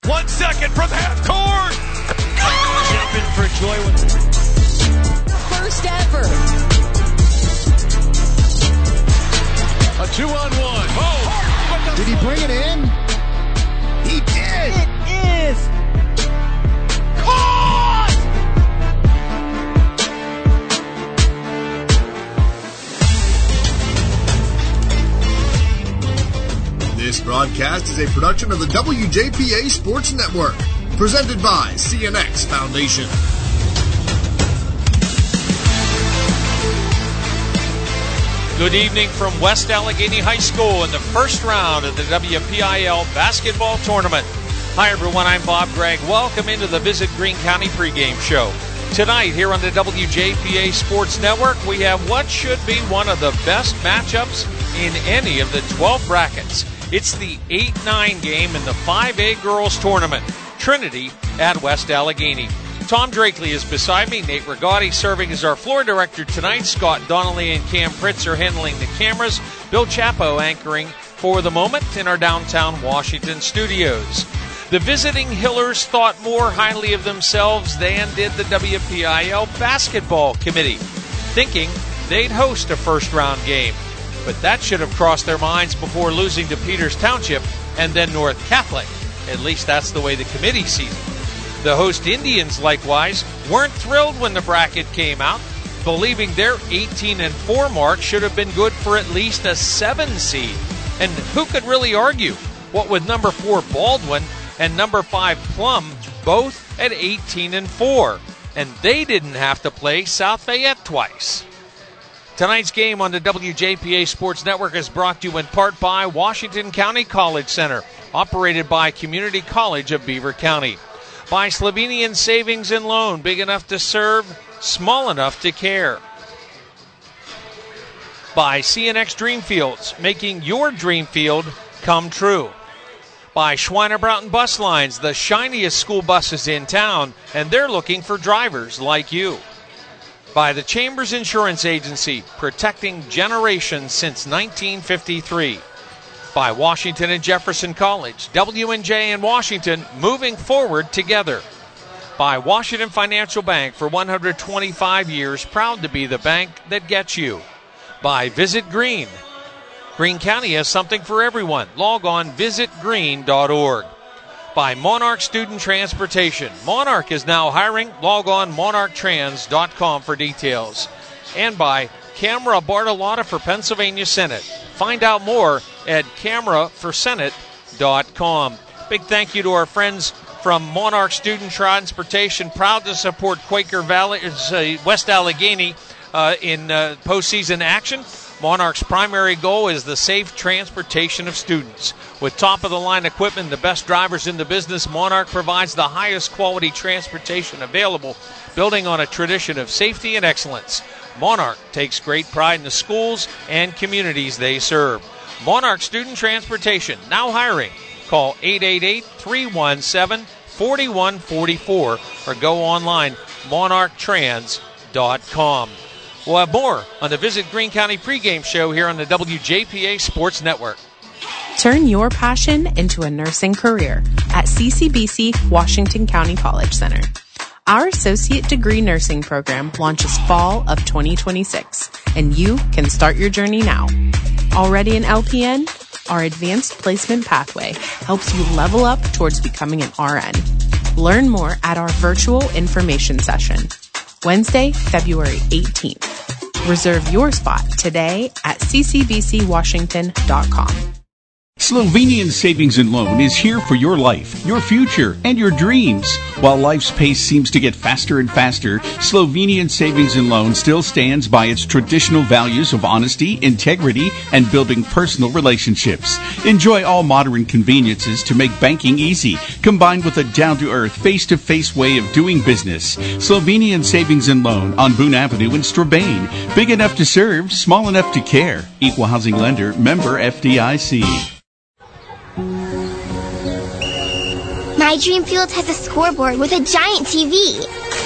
1 second from half court. Jumping for joy. First ever. A 2-on-1. Oh! Did he bring it in? He did. It is. Caught! This broadcast is a production of the WJPA Sports Network, presented by CNX Foundation. Good evening from West Allegheny High School in the first round of the WPIL basketball tournament. Hi everyone, I'm Bob Gregg. Welcome into the Visit Greene County pregame show. Tonight here on the WJPA Sports Network, we have what should be one of the best matchups in any of the 12 brackets. It's the 8-9 game in the 5A girls tournament, Trinity at West Allegheny. Tom Drakely is beside me. Nate Rigotti serving as our floor director tonight. Scott Donnelly and Cam Pritz are handling the cameras. Bill Chapo anchoring for the moment in our downtown Washington studios. The visiting Hillers thought more highly of themselves than did the WPIL basketball committee, thinking they'd host a first-round game. But that should have crossed their minds before losing to Peters Township and then North Catholic. At least that's the way the committee sees it. The host Indians, likewise, weren't thrilled when the bracket came out, believing their 18-4 mark should have been good for at least a 7 seed. And who could really argue? What with number 4 Baldwin and number 5 Plum both at 18-4, and they didn't have to play South Fayette twice. Tonight's game on the WJPA Sports Network is brought to you in part by Washington County College Center, operated by Community College of Beaver County. By Slovenian Savings and Loan, big enough to serve, small enough to care. By CNX Dreamfields, making your dream field come true. By Schweiner-Broughton Bus Lines, the shiniest school buses in town, and they're looking for drivers like you. By the Chambers Insurance Agency, protecting generations since 1953. By Washington and Jefferson College, W&J and Washington moving forward together. By Washington Financial Bank, for 125 years, proud to be the bank that gets you. By Visit Greene. Greene County has something for everyone. Log on visitgreene.org. By Monarch Student Transportation. Monarch is now hiring. Log on monarchtrans.com for details. And by Camera Bartolotta for Pennsylvania Senate. Find out more at cameraforsenate.com. Big thank you to our friends from Monarch Student Transportation, proud to support Quaker Valley, West Allegheny in postseason action. Monarch's primary goal is the safe transportation of students. With top-of-the-line equipment and the best drivers in the business, Monarch provides the highest quality transportation available, building on a tradition of safety and excellence. Monarch takes great pride in the schools and communities they serve. Monarch Student Transportation, now hiring. Call 888-317-4144 or go online, monarchtrans.com. We'll have more on the Visit Greene County pregame show here on the WJPA Sports Network. Turn your passion into a nursing career at CCBC Washington County College Center. Our associate degree nursing program launches fall of 2026, and you can start your journey now. Already an LPN? Our advanced placement pathway helps you level up towards becoming an RN. Learn more at our virtual information session, Wednesday, February 18th. Reserve your spot today at ccbcwashington.com. Slovenian Savings and Loan is here for your life, your future, and your dreams. While life's pace seems to get faster and faster, Slovenian Savings and Loan still stands by its traditional values of honesty, integrity, and building personal relationships. Enjoy all modern conveniences to make banking easy, combined with a down-to-earth, face-to-face way of doing business. Slovenian Savings and Loan on Boone Avenue in Strabane. Big enough to serve, small enough to care. Equal housing lender, member FDIC. My dream field has a scoreboard with a giant TV.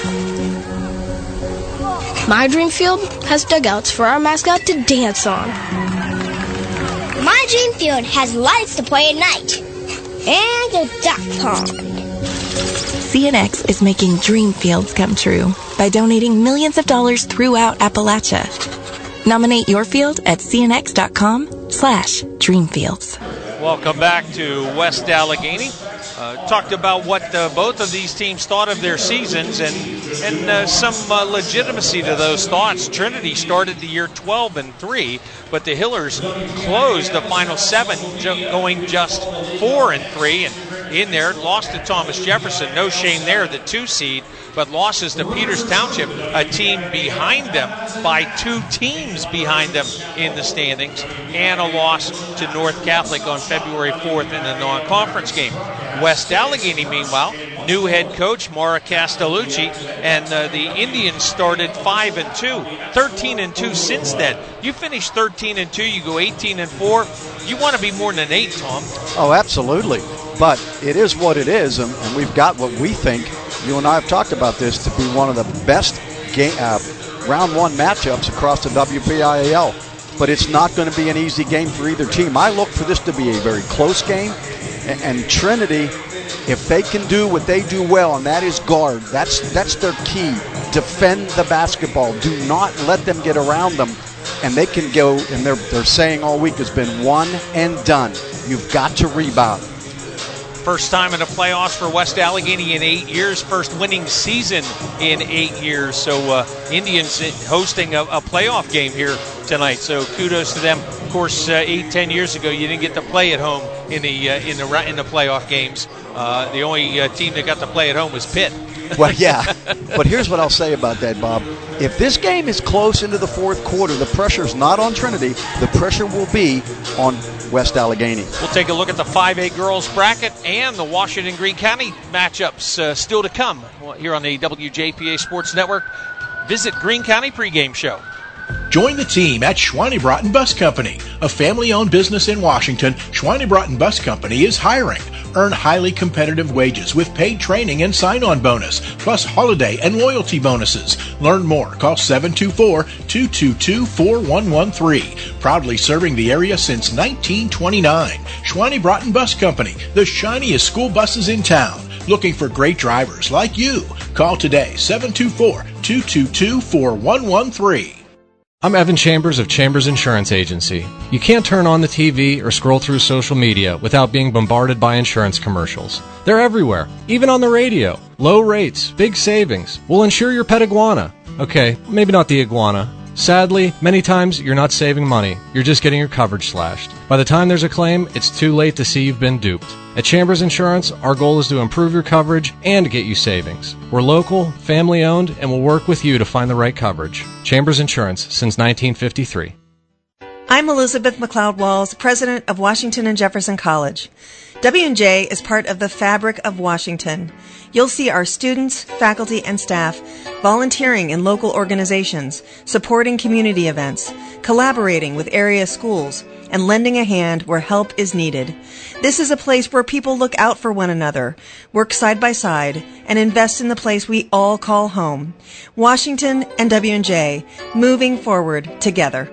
My dream field has dugouts for our mascot to dance on. My dream field has lights to play at night. And a duck CNX.com. CNX is making dream fields come true by donating millions of dollars throughout Appalachia. Nominate your field at cnx.com/dreamfields. Welcome back to West Allegheny. Talked about what both of these teams thought of their seasons and some legitimacy to those thoughts. Trinity started the year 12-3, but the Hillers closed the final 7, going just 4-3, and in there lost to Thomas Jefferson. No shame there, the 2 seed, but losses to Peters Township, a team behind them by 2 teams behind them in the standings, and a loss to North Catholic on February 4th in the non-conference game. West Allegheny, meanwhile, new head coach Maura Castellucci, and the Indians started 5-2, 13-2 since then. You finish 13-2, you go 18-4. You want to be more than 8, Tom. Oh, absolutely. But it is what it is, and we've got what we think. You and I have talked about this to be one of the best round 1 matchups across the WPIAL. But it's not going to be an easy game for either team. I look for this to be a very close game. And Trinity, if they can do what they do well, and that is guard, that's their key. Defend the basketball. Do not let them get around them. And they can go, and they're saying all week has been one and done. You've got to rebound. First time in the playoffs for West Allegheny in 8 years. First winning season in 8 years. So Indians hosting a playoff game here tonight. So kudos to them. Of course, 8-10 years ago, you didn't get to play at home in the playoff games. The only team that got to play at home was Pitt. Well, yeah. But here's what I'll say about that, Bob. If this game is close into the fourth quarter, the pressure's not on Trinity. The pressure will be on West Allegheny. We'll take a look at the 5A girls bracket and the Washington Greene County matchups still to come here on the WJPA Sports Network. Visit Greene County pregame show. Join the team at Schweinebraten Bus Company, a family-owned business in Washington. Schweinebraten Bus Company is hiring. Earn highly competitive wages with paid training and sign-on bonus, plus holiday and loyalty bonuses. Learn more. Call 724-222-4113. Proudly serving the area since 1929. Schweinebraten Bus Company, the shiniest school buses in town. Looking for great drivers like you. Call today, 724-222-4113. I'm Evan Chambers of Chambers Insurance Agency. You can't turn on the TV or scroll through social media without being bombarded by insurance commercials. They're everywhere, even on the radio. Low rates, big savings. We'll insure your pet iguana. Okay, maybe not the iguana. Sadly, many times you're not saving money. You're just getting your coverage slashed. By the time there's a claim, it's too late to see you've been duped. At Chambers Insurance, our goal is to improve your coverage and get you savings. We're local, family-owned, and we'll work with you to find the right coverage. Chambers Insurance since 1953. I'm Elizabeth McLeod Walls, president of Washington and Jefferson College. W&J is part of the fabric of Washington. You'll see our students, faculty, and staff volunteering in local organizations, supporting community events, collaborating with area schools, and lending a hand where help is needed. This is a place where people look out for one another, work side by side, and invest in the place we all call home. Washington and W&J, moving forward together.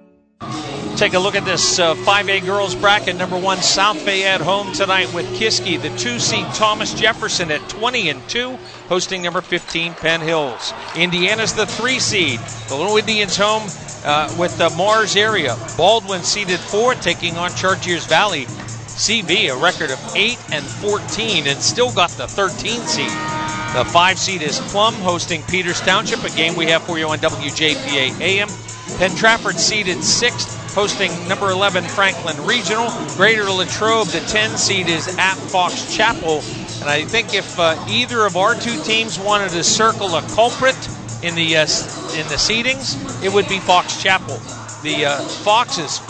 Take a look at this 5A girls bracket. Number 1, South Bay at home tonight with Kiski. The 2 seed Thomas Jefferson at 20-2, hosting number 15 Penn Hills. Indiana's the 3 seed. The Little Indians home with the Mars area. Baldwin seeded 4, taking on Chartiers Valley. CV, a record of 8-14, and still got the 13 seed. The 5 seed is Plum, hosting Peters Township, a game we have for you on WJPA AM. Penn Trafford seeded 6th, hosting number 11 Franklin Regional. Greater Latrobe, the 10 seed, is at Fox Chapel. And I think if either of our two teams wanted to circle a culprit in the seedings, it would be Fox Chapel. The Foxes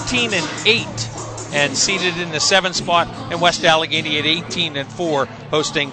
14-8 and seated in the 7th spot, and West Allegheny at 18-4, hosting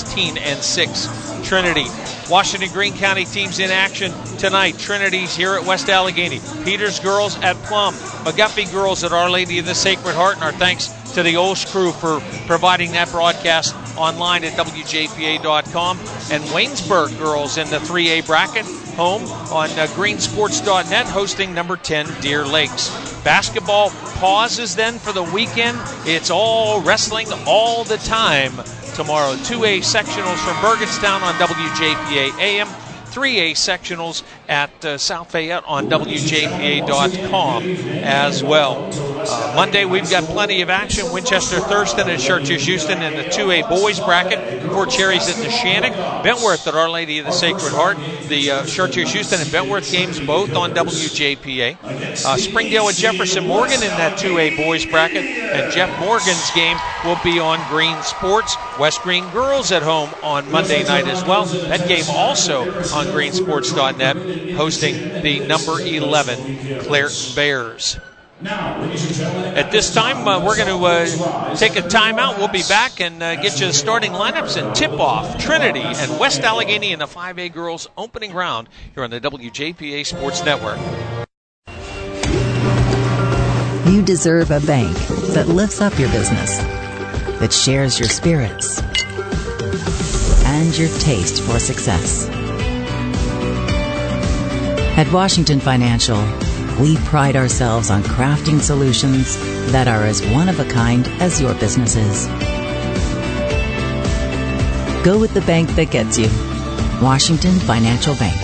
16-6 Trinity. Washington Greene County teams in action tonight. Trinity's here at West Allegheny. Peters girls at Plum. McGuffey girls at Our Lady of the Sacred Heart. And our thanks to the Olsh crew for providing that broadcast online at WJPA.com. And Waynesburg girls in the 3A bracket home on greensports.net, hosting number 10 Deer Lakes. Basketball pauses then for the weekend. It's all wrestling all the time tomorrow. 2A sectionals from Burgettstown on WJPA AM. 3A sectionals at South Fayette on WJPA.com as well. Monday, we've got plenty of action. Winchester Thurston and Churches Houston in the 2A boys bracket. Fort Cherry's at Neshannock. Bentworth at Our Lady of the Sacred Heart. The Churches Houston and Bentworth games both on WJPA. Springdale at Jefferson Morgan in that 2A boys bracket. And Jeff Morgan's game will be on Green Sports. West Green Girls at home on Monday night as well. That game also on greensports.net, hosting the number 11 Clairton Bears. At this time, we're going to take a timeout. We'll be back and get you the starting lineups and tip-off Trinity and West Allegheny in the 5A girls opening round here on the WJPA Sports Network. You deserve a bank that lifts up your business, that shares your spirits and your taste for success. At Washington Financial, we pride ourselves on crafting solutions that are as one-of-a-kind as your business is. Go with the bank that gets you. Washington Financial Bank.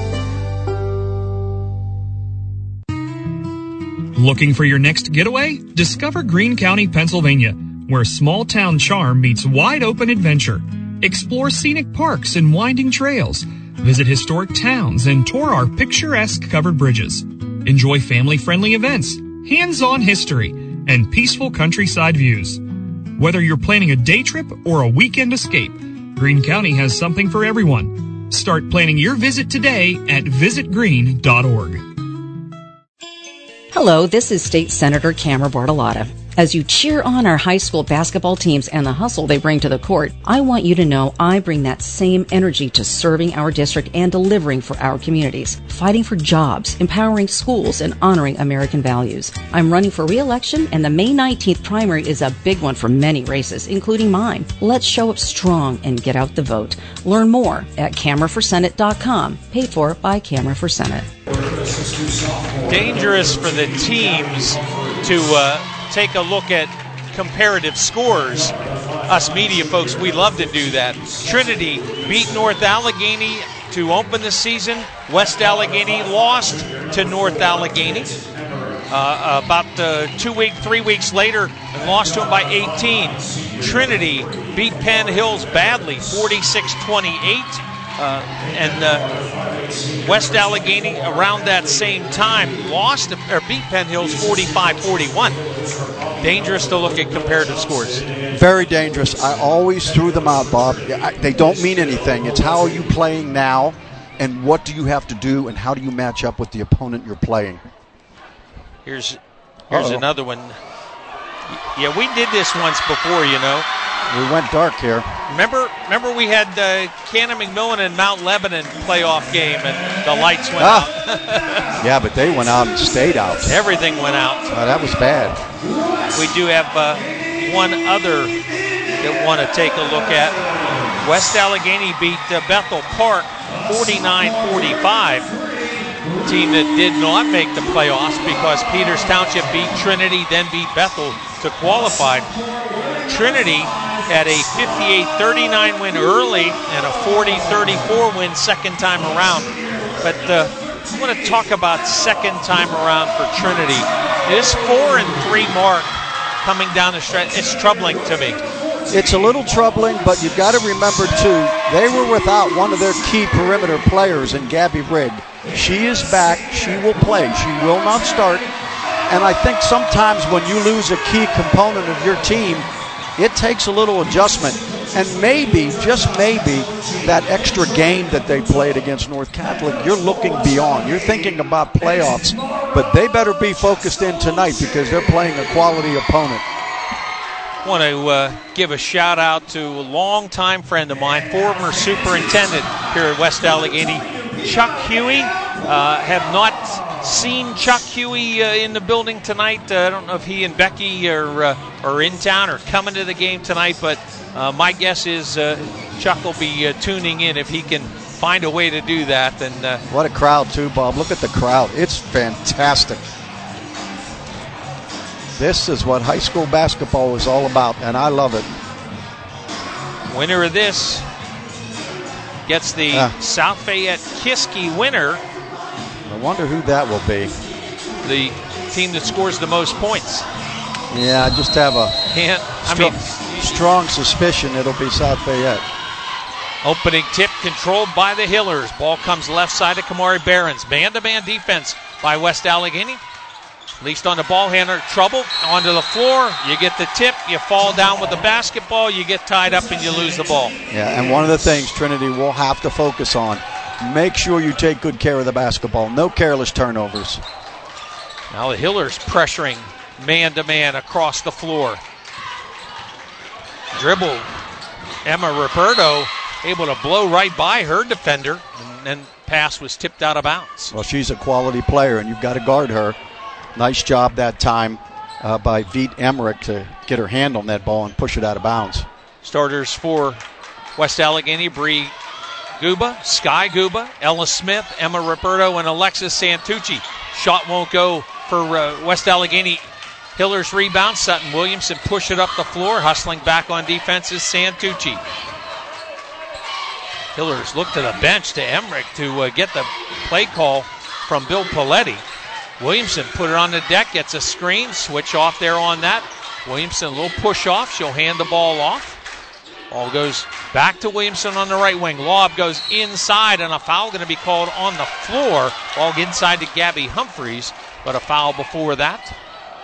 Looking for your next getaway? Discover Greene County, Pennsylvania, where small-town charm meets wide-open adventure. Explore scenic parks and winding trails. Visit historic towns and tour our picturesque covered bridges. Enjoy family-friendly events, hands-on history, and peaceful countryside views. Whether you're planning a day trip or a weekend escape, Greene County has something for everyone. Start planning your visit today at visitgreene.org. Hello, this is State Senator Camera Bartolotta. As you cheer on our high school basketball teams and the hustle they bring to the court, I want you to know I bring that same energy to serving our district and delivering for our communities, fighting for jobs, empowering schools, and honoring American values. I'm running for re-election, and the May 19th primary is a big one for many races, including mine. Let's show up strong and get out the vote. Learn more at CameraForSenate.com, paid for by Camera for Senate. Dangerous for the teams to take a look at comparative scores. Us media folks, we love to do that. Trinity beat North Allegheny to open the season. West Allegheny lost to North Allegheny. About 3 weeks later, and lost to them by 18. Trinity beat Penn Hills badly, 46-28. And West Allegheny around that same time beat Penn Hills 45-41. Dangerous to look at comparative scores. Very dangerous. I always threw them out, Bob. They don't mean anything. It's how are you playing now, and what do you have to do, and how do you match up with the opponent you're playing? Here's another one. Yeah, we did this once before, you know. We went dark here. Remember we had Cannon McMillan and Mount Lebanon playoff game, and the lights went out. Yeah, but they went out and stayed out. Everything went out. That was bad. We do have one other that want to take a look at. West Allegheny beat Bethel Park 49-45. Team that did not make the playoffs because Peters Township beat Trinity, then beat Bethel to qualify. Trinity had a 58-39 win early and a 40-34 win second time around. But I want to talk about second time around for Trinity. This 4-3 mark coming down the stretch, it's troubling to me. It's a little troubling, but you've got to remember, too, they were without one of their key perimeter players in Gabby Rigg. She is back. She will play. She will not start. And I think sometimes when you lose a key component of your team, it takes a little adjustment. And maybe, just maybe, that extra game that they played against North Catholic, you're looking beyond. You're thinking about playoffs. But they better be focused in tonight because they're playing a quality opponent. I want to give a shout out to a longtime friend of mine, former superintendent here at West Allegheny, Chuck Huey. Have not seen Chuck Huey in the building tonight. I don't know if he and Becky are in town or coming to the game tonight, but my guess is Chuck will be tuning in if he can find a way to do that. And what a crowd, too, Bob. Look at the crowd. It's fantastic. This is what high school basketball is all about, and I love it. Winner of this gets the South Fayette Kiski winner. I wonder who that will be. The team that scores the most points. Yeah, I just have a strong suspicion it'll be South Fayette. Opening tip controlled by the Hillers. Ball comes left side to Kamari Behrens. Man-to-man defense by West Allegheny. Least on the ball handler, trouble onto the floor. You get the tip, you fall down with the basketball, you get tied up and you lose the ball. Yeah, and one of the things Trinity will have to focus on, make sure you take good care of the basketball. No careless turnovers. Now the Hillers pressuring man-to-man across the floor. Dribble. Emma Roberto able to blow right by her defender, and then pass was tipped out of bounds. Well, she's a quality player, and you've got to guard her. Nice job that time by Veet Emmerich to get her hand on that ball and push it out of bounds. Starters for West Allegheny: Bree Guba, Sky Guba, Ella Smith, Emma Roberto, and Alexis Santucci. Shot won't go for West Allegheny. Hillers rebound. Sutton Williamson push it up the floor. Hustling back on defense is Santucci. Hillers look to the bench to Emmerich to get the play call from Bill Paletti. Williamson put it on the deck, gets a screen, switch off there on that. Williamson, a little push off. She'll hand the ball off. Ball goes back to Williamson on the right wing. Lob goes inside, and a foul going to be called on the floor. Ball inside to Gabby Humphreys, but a foul before that.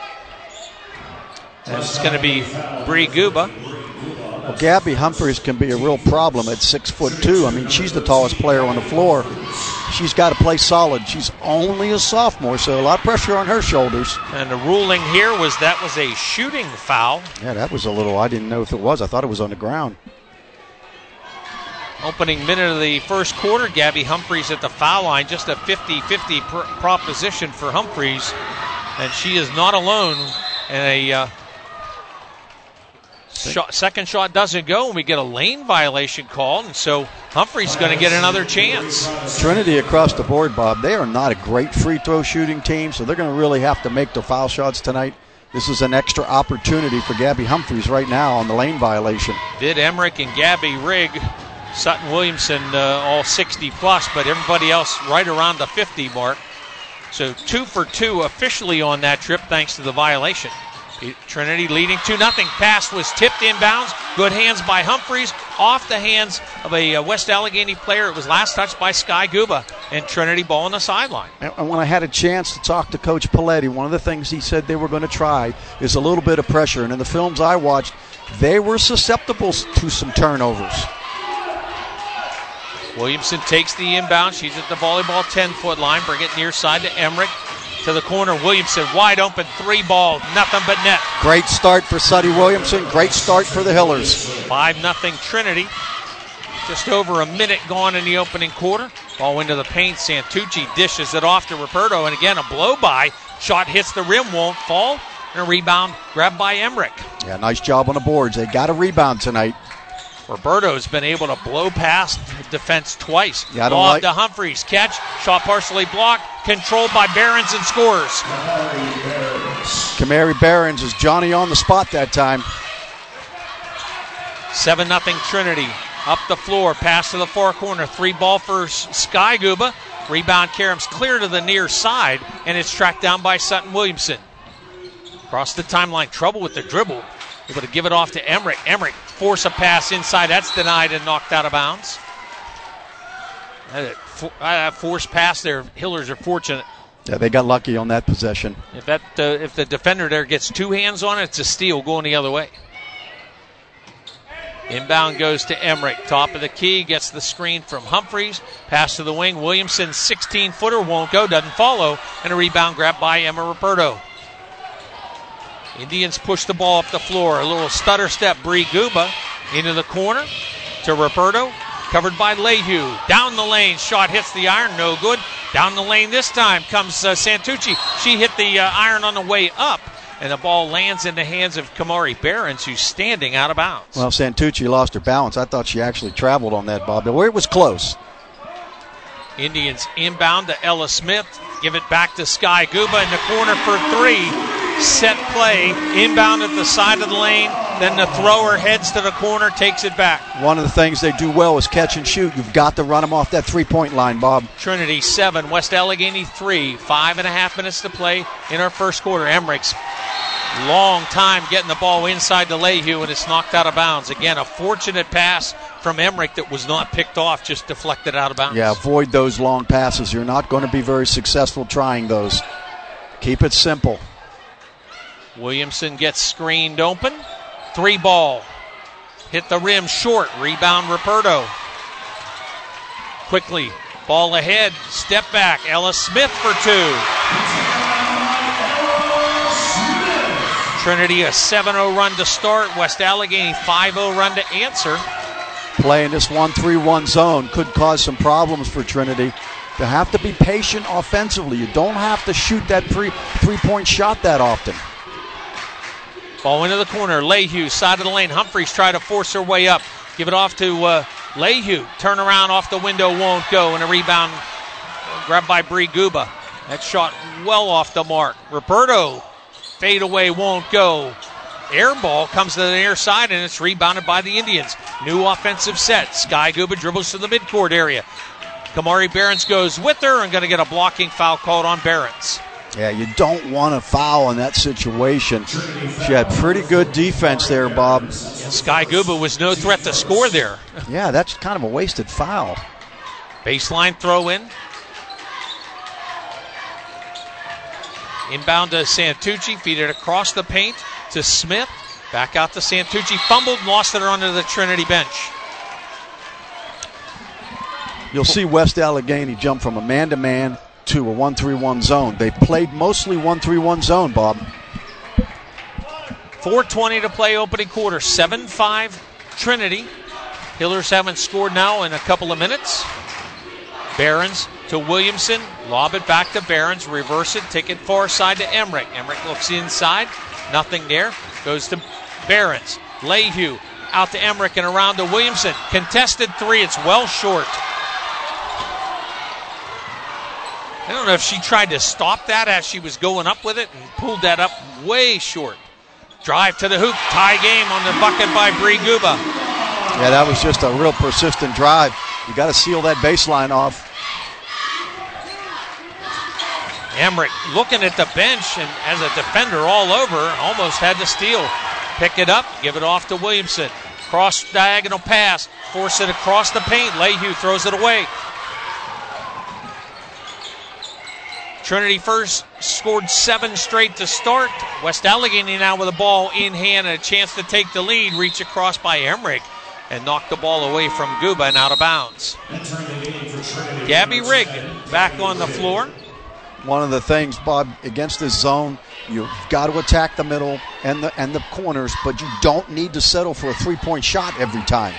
And it's going to be Bree Guba. Well, Gabby Humphreys can be a real problem at 6'2". I mean, she's the tallest player on the floor. She's got to play solid. She's only a sophomore, so a lot of pressure on her shoulders. And the ruling here was that was a shooting foul. Yeah, that was a little, I didn't know if it was. I thought it was on the ground. Opening minute of the first quarter, Gabby Humphreys at the foul line. Just a 50-50 proposition for Humphreys. And she is not alone. And a second shot doesn't go, and we get a lane violation called, and so Humphrey's going to get another chance. Trinity across the board, Bob, they are not a great free throw shooting team, so they're going to really have to make their foul shots tonight. This is an extra opportunity for Gabby Humphreys right now on the lane violation. Vid Emmerich and Gabby Rigg, Sutton Williamson all 60 plus, but everybody else right around the 50 mark. So 2 for 2 officially on that trip thanks to the violation. Trinity leading 2-0. Pass was tipped inbounds. Good hands by Humphreys. Off the hands of a West Allegheny player. It was last touched by Sky Guba. And Trinity ball on the sideline. And when I had a chance to talk to Coach Paletti, one of the things he said they were going to try is a little bit of pressure. And in the films I watched, they were susceptible to some turnovers. Williamson takes the inbound. She's at the volleyball 10-foot line. Bring it near side to Emmerich. To the corner, Williamson wide open, 3 ball, nothing but net. Great start for Suddy Williamson. Great start for the Hillers. 5-0 Trinity. Just over a minute gone in the opening quarter. Ball into the paint. Santucci dishes it off to Roberto, and again a blow by. Shot hits the rim, won't fall, and a rebound grabbed by Emmerich. Yeah, nice job on the boards. They got a rebound tonight. Roberto's been able to blow past defense twice. Yeah, Lob to Humphreys. Catch. Shot partially blocked. Controlled by Behrens and scores. Kamari Behrens is Johnny on the spot that time. 7-0 Trinity. Up the floor. Pass to the far corner. 3 ball for Sky Guba. Rebound Karam's clear to the near side. And it's tracked down by Sutton Williamson. Across the timeline. Trouble with the dribble. Able to give it off to Emmerich. Emmerich force a pass inside. That's denied and knocked out of bounds. That forced pass there. Hillers are fortunate. Yeah, they got lucky on that possession. If the defender there gets 2 hands on it, it's a steal going the other way. Inbound goes to Emmerich. Top of the key. Gets the screen from Humphreys. Pass to the wing. Williamson, 16-footer. Won't go. Doesn't follow. And a rebound grabbed by Emma Roberto. Indians push the ball up the floor. A little stutter step. Bree Guba into the corner to Roberto. Covered by Lehue. Down the lane. Shot hits the iron. No good. Down the lane this time comes Santucci. She hit the iron on the way up. And the ball lands in the hands of Kamari Behrens, who's standing out of bounds. Well, Santucci lost her balance. I thought she actually traveled on that, Bob. Where it was close. Indians inbound to Ella Smith. Give it back to Sky Guba in the corner for three. Set play. Inbound at the side of the lane. Then the thrower heads to the corner, takes it back. One of the things they do well is catch and shoot. You've got to run them off that three-point line, Bob. Trinity 7, West Allegheny 3. 5.5 minutes to play in our first quarter. Emmerich's long time getting the ball inside to Leyhew, and it's knocked out of bounds. Again, a fortunate pass from Emmerich that was not picked off, just deflected out of bounds. Yeah, avoid those long passes. You're not going to be very successful trying those. Keep it simple. Williamson gets screened open. 3 ball. Hit the rim short. Rebound Ruperto. Quickly. Ball ahead. Step back. Ella Smith for 2. Trinity a 7-0 run to start. West Allegheny 5-0 run to answer. Playing this 1-3-1 zone could cause some problems for Trinity. You have to be patient offensively. You don't have to shoot that three-point shot that often. Ball into the corner. Leyhew, side of the lane. Humphreys try to force her way up. Give it off to Leyhew. Turn around off the window, won't go. And a rebound grabbed by Bree Guba. That shot well off the mark. Ruperto, fade away, won't go. Air ball comes to the near side, and it's rebounded by the Indians. New offensive set. Sky Guba dribbles to the midcourt area. Kamari Behrens goes with her and going to get a blocking foul called on Behrens. Yeah, you don't want to foul in that situation. She had pretty good defense there, Bob. Yeah, Sky Guba was no threat to score there. Yeah, that's kind of a wasted foul. Baseline throw in. Inbound to Santucci. Feed it across the paint to Smith. Back out to Santucci. Fumbled and lost it onto the Trinity bench. You'll see West Allegheny jump from a man-to-man to a 1-3-1 zone. They played mostly 1-3-1 zone, Bob. 4:20 to play opening quarter. 7-5 Trinity. Hillers haven't scored now in a couple of minutes. Behrens to Williamson. Lob it back to Behrens. Reverse it. Take it far side to Emmerich. Emmerich looks inside. Nothing there. Goes to Behrens. Leyhew out to Emmerich and around to Williamson. Contested 3. It's well short. I don't know if she tried to stop that as she was going up with it and pulled that up way short. Drive to the hoop. Tie game on the bucket by Bree Guba. Yeah, that was just a real persistent drive. You got to seal that baseline off. Emmerich looking at the bench and as a defender all over, almost had to steal. Pick it up, give it off to Williamson. Cross diagonal pass, force it across the paint. Leyhew throws it away. Trinity first scored 7 straight to start. West Allegheny now with the ball in hand and a chance to take the lead. Reach across by Emmerich and knock the ball away from Guba and out of bounds. Gabby Rigg back on the floor. One of the things, Bob, against this zone, you've got to attack the middle and the corners, but you don't need to settle for a three-point shot every time.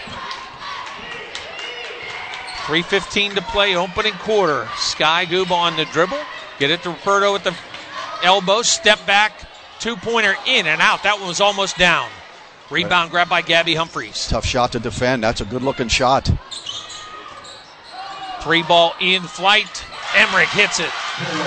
3:15 to play, opening quarter. Sky Guba on the dribble. Get it to Ruperto at the elbow. Step back. 2-pointer in and out. That one was almost down. Rebound grabbed by Gabby Humphreys. Tough shot to defend. That's a good-looking shot. 3 ball in flight. Emmerich hits it.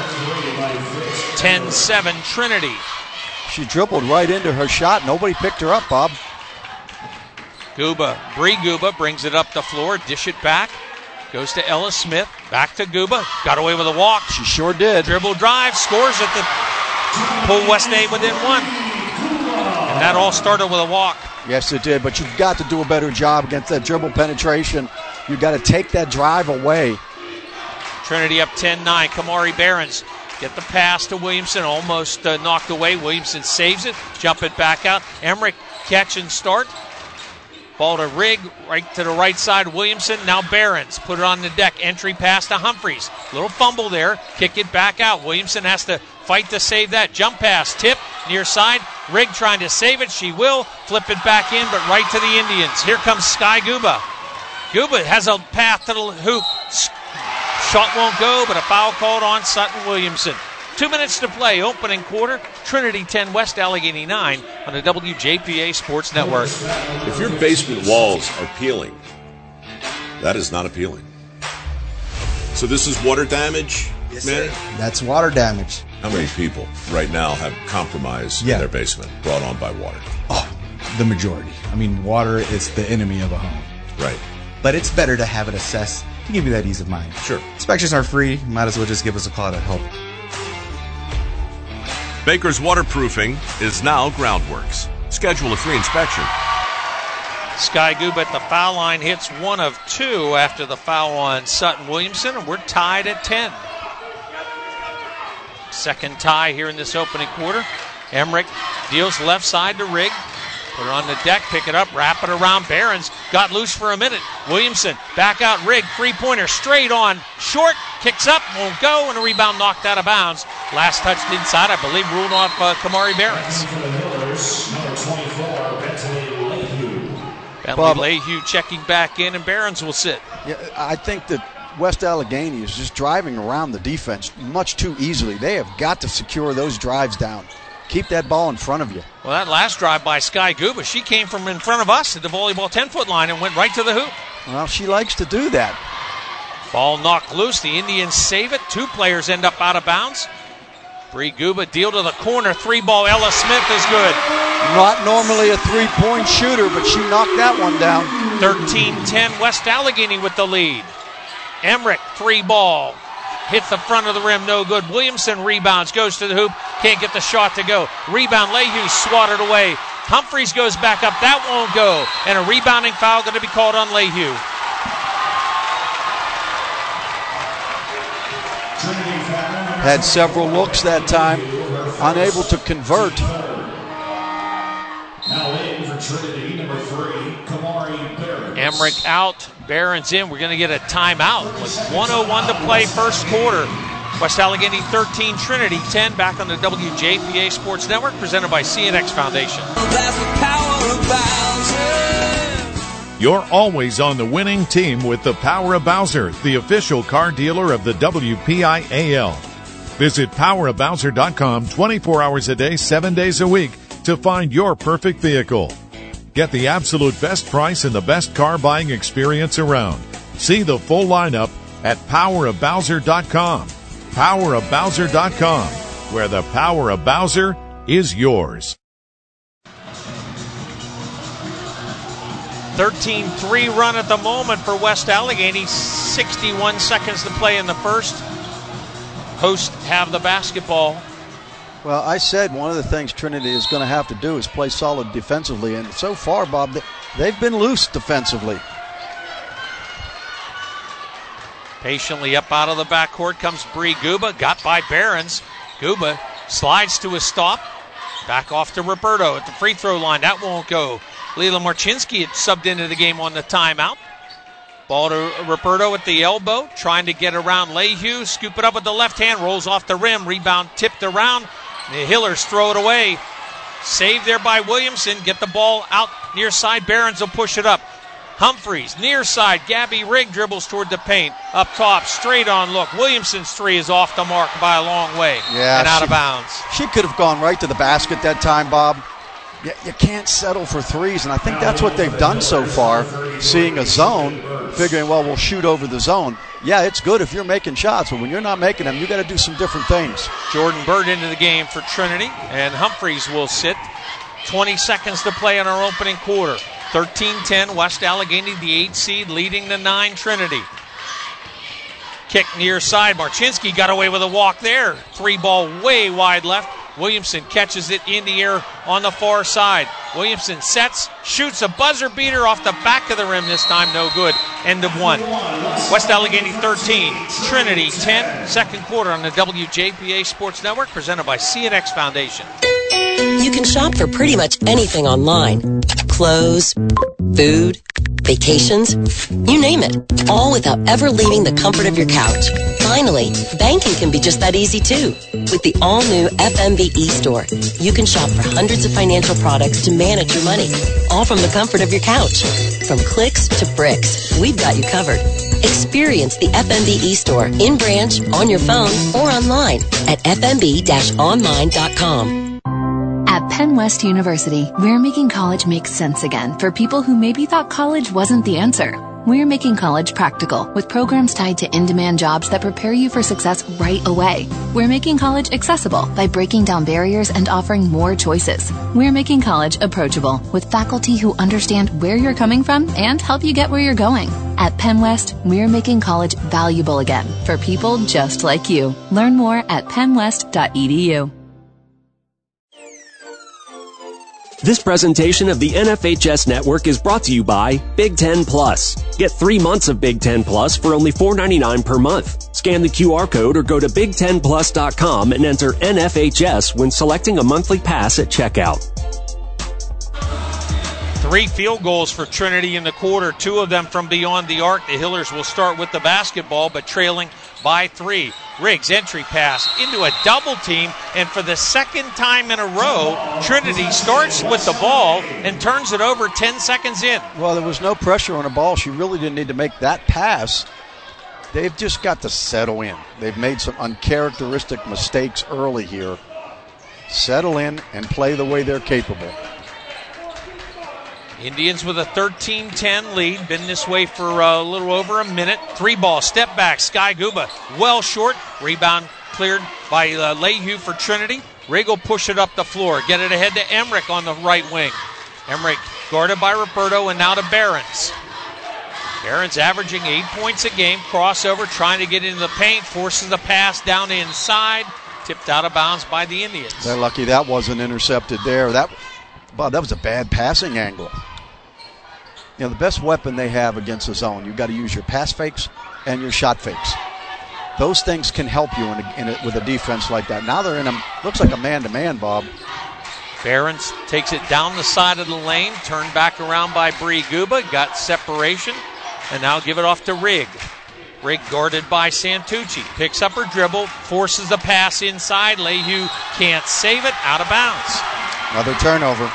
10-7 Trinity. She dribbled right into her shot. Nobody picked her up, Bob. Guba. Bree Guba brings it up the floor. Dish it back. Goes to Ella Smith. Back to Guba. Got away with a walk. She sure did. Dribble drive. Scores at the pull West A within 1. And that all started with a walk. Yes, it did. But you've got to do a better job against that dribble penetration. You've got to take that drive away. Trinity up 10-9. Kamari Behrens. Get the pass to Williamson. Almost knocked away. Williamson saves it. Jump it back out. Emmerich catch and start. Ball to Rigg, right to the right side. Williamson, now Behrens. Put it on the deck. Entry pass to Humphreys. Little fumble there. Kick it back out. Williamson has to fight to save that. Jump pass. Tip, near side. Rigg trying to save it. She will. Flip it back in, but right to the Indians. Here comes Sky Guba. Guba has a path to the hoop. Shot won't go, but a foul called on Sutton Williamson. 2 minutes to play, opening quarter. Trinity 10, West Allegheny 9 on the WJPA Sports Network. If your basement walls are peeling, that is not appealing. So this is water damage, yes, man? Sir. That's water damage. How many people right now have compromise in their basement brought on by water? Oh, the majority. I mean, water is the enemy of a home. Right. But it's better to have it assessed to give you that ease of mind. Sure. Inspections are free. Might as well just give us a call to help. Baker's Waterproofing is now Groundworks. Schedule a free inspection. Sky Goob at the foul line hits 1 of 2 after the foul on Sutton Williamson, and we're tied at 10. Second tie here in this opening quarter. Emmerich deals left side to Rigg. Put it on the deck, pick it up, wrap it around Behrens. Got loose for a minute. Williamson back out Rigg. Three-pointer straight on. Short. Kicks up. Won't go. And a rebound knocked out of bounds. Last touch inside, I believe, ruled off Kamari Behrens. Bentley Lehue checking back in, and Behrens will sit. Yeah, I think that West Allegheny is just driving around the defense much too easily. They have got to secure those drives down. Keep that ball in front of you. Well, that last drive by Sky Guba, she came from in front of us at the volleyball 10-foot line and went right to the hoop. Well, she likes to do that. Ball knocked loose. The Indians save it. 2 players end up out of bounds. Bree Guba deal to the corner. 3-ball. Ella Smith is good. Not normally a three-point shooter, but she knocked that one down. 13-10 West Allegheny with the lead. Emmerich, 3-ball. Hits the front of the rim, no good. Williamson rebounds, goes to the hoop, can't get the shot to go. Rebound, Lehue swatted away. Humphreys goes back up, that won't go. And a rebounding foul going to be called on Lehue. Had several looks that time, unable to convert. Now in for Trinity, number 3, Kamari Behrens. Emmerich out, Behrens in. We're going to get a timeout with 1:01 to play first quarter. West Allegheny 13, Trinity 10. Back on the WJPA Sports Network, presented by CNX Foundation. You're always on the winning team with the Power of Bowser, the official car dealer of the WPIAL. Visit powerofbowser.com 24 hours a day, 7 days a week to find your perfect vehicle. Get the absolute best price and the best car buying experience around. See the full lineup at powerofbowser.com. Powerofbowser.com, where the power of Bowser is yours. 13-3 run at the moment for West Allegheny. 61 seconds to play in the first. Hosts have the basketball. Well, I said one of the things Trinity is going to have to do is play solid defensively, and so far, Bob, they've been loose defensively. Patiently up out of the backcourt comes Bree Guba, got by Behrens. Guba slides to a stop. Back off to Roberto at the free throw line. That won't go. Leila Marchinsky had subbed into the game on the timeout. Ball to Roberto at the elbow, trying to get around Lehue. Scoop it up with the left hand, rolls off the rim. Rebound tipped around. The Hillers throw it away. Saved there by Williamson. Get the ball out near side. Behrens will push it up. Humphreys, near side. Gabby Rigg dribbles toward the paint. Up top, straight on look. Williamson's three is off the mark by a long way. And out of bounds. She could have gone right to the basket that time, Bob. You can't settle for threes, and I think that's what they've done so far, seeing a zone, figuring, well, we'll shoot over the zone. Yeah, it's good if you're making shots, but when you're not making them, you got to do some different things. Jordan Bird into the game for Trinity, and Humphreys will sit. 20 seconds to play in our opening quarter. 13-10, West Allegheny, the 8 seed, leading the 9 Trinity. Kick near side. Marchinsky got away with a walk there. 3-ball way wide left. Williamson catches it in the air on the far side. Williamson sets, shoots a buzzer beater off the back of the rim this time. No good. End of one. West Allegheny 13, Trinity 10. Second quarter on the WJPA Sports Network, presented by CNX Foundation. You can shop for pretty much anything online. Clothes, food, vacations, you name it. All without ever leaving the comfort of your couch. Finally, banking can be just that easy too. With the all-new FMB eStore, you can shop for hundreds of financial products to manage your money, all from the comfort of your couch. From clicks to bricks, we've got you covered. Experience the FMB eStore in branch, on your phone, or online at fmb-online.com. At Penn West University, we're making college make sense again for people who maybe thought college wasn't the answer. we're making college practical with programs tied to in-demand jobs that prepare you for success right away. We're making college accessible by breaking down barriers and offering more choices. We're making college approachable with faculty who understand where you're coming from and help you get where you're going. At Penn West, we're making college valuable again for people just like you. Learn more at pennwest.edu. This presentation of the NFHS Network is brought to you by Big Ten Plus. Get 3 months of Big Ten Plus for only $4.99 per month. Scan the QR code or go to big10plus.com and enter NFHS when selecting a monthly pass at checkout. 3 field goals for Trinity in the quarter, 2 of them from beyond the arc. The Hillers will start with the basketball, but trailing by 3. Riggs entry pass into a double team, and for the second time in a row, Trinity starts with the ball and turns it over 10 seconds in. Well, there was no pressure on the ball. She really didn't need to make that pass. They've just got to settle in. They've made some uncharacteristic mistakes early here. Settle in and play the way they're capable. Indians with a 13-10 lead. Been this way for a little over a minute. 3-ball, step back, Sky Guba well short. Rebound cleared by Lehue for Trinity. Rigg will push it up the floor. Get it ahead to Emmerich on the right wing. Emmerich guarded by Roberto, and now to Behrens. Behrens averaging 8 points a game. Crossover, trying to get into the paint. Forces the pass down inside. Tipped out of bounds by the Indians. They're lucky that wasn't intercepted there. That was a bad passing angle. You know, the best weapon they have against the zone, you've got to use your pass fakes and your shot fakes. Those things can help you with a defense like that. Now they're in looks like a man-to-man, Bob. Behrens takes it down the side of the lane, turned back around by Bree Guba, got separation, and now give it off to Rigg. Rigg guarded by Santucci, picks up her dribble, forces the pass inside. Lehue can't save it, out of bounds. Another turnover.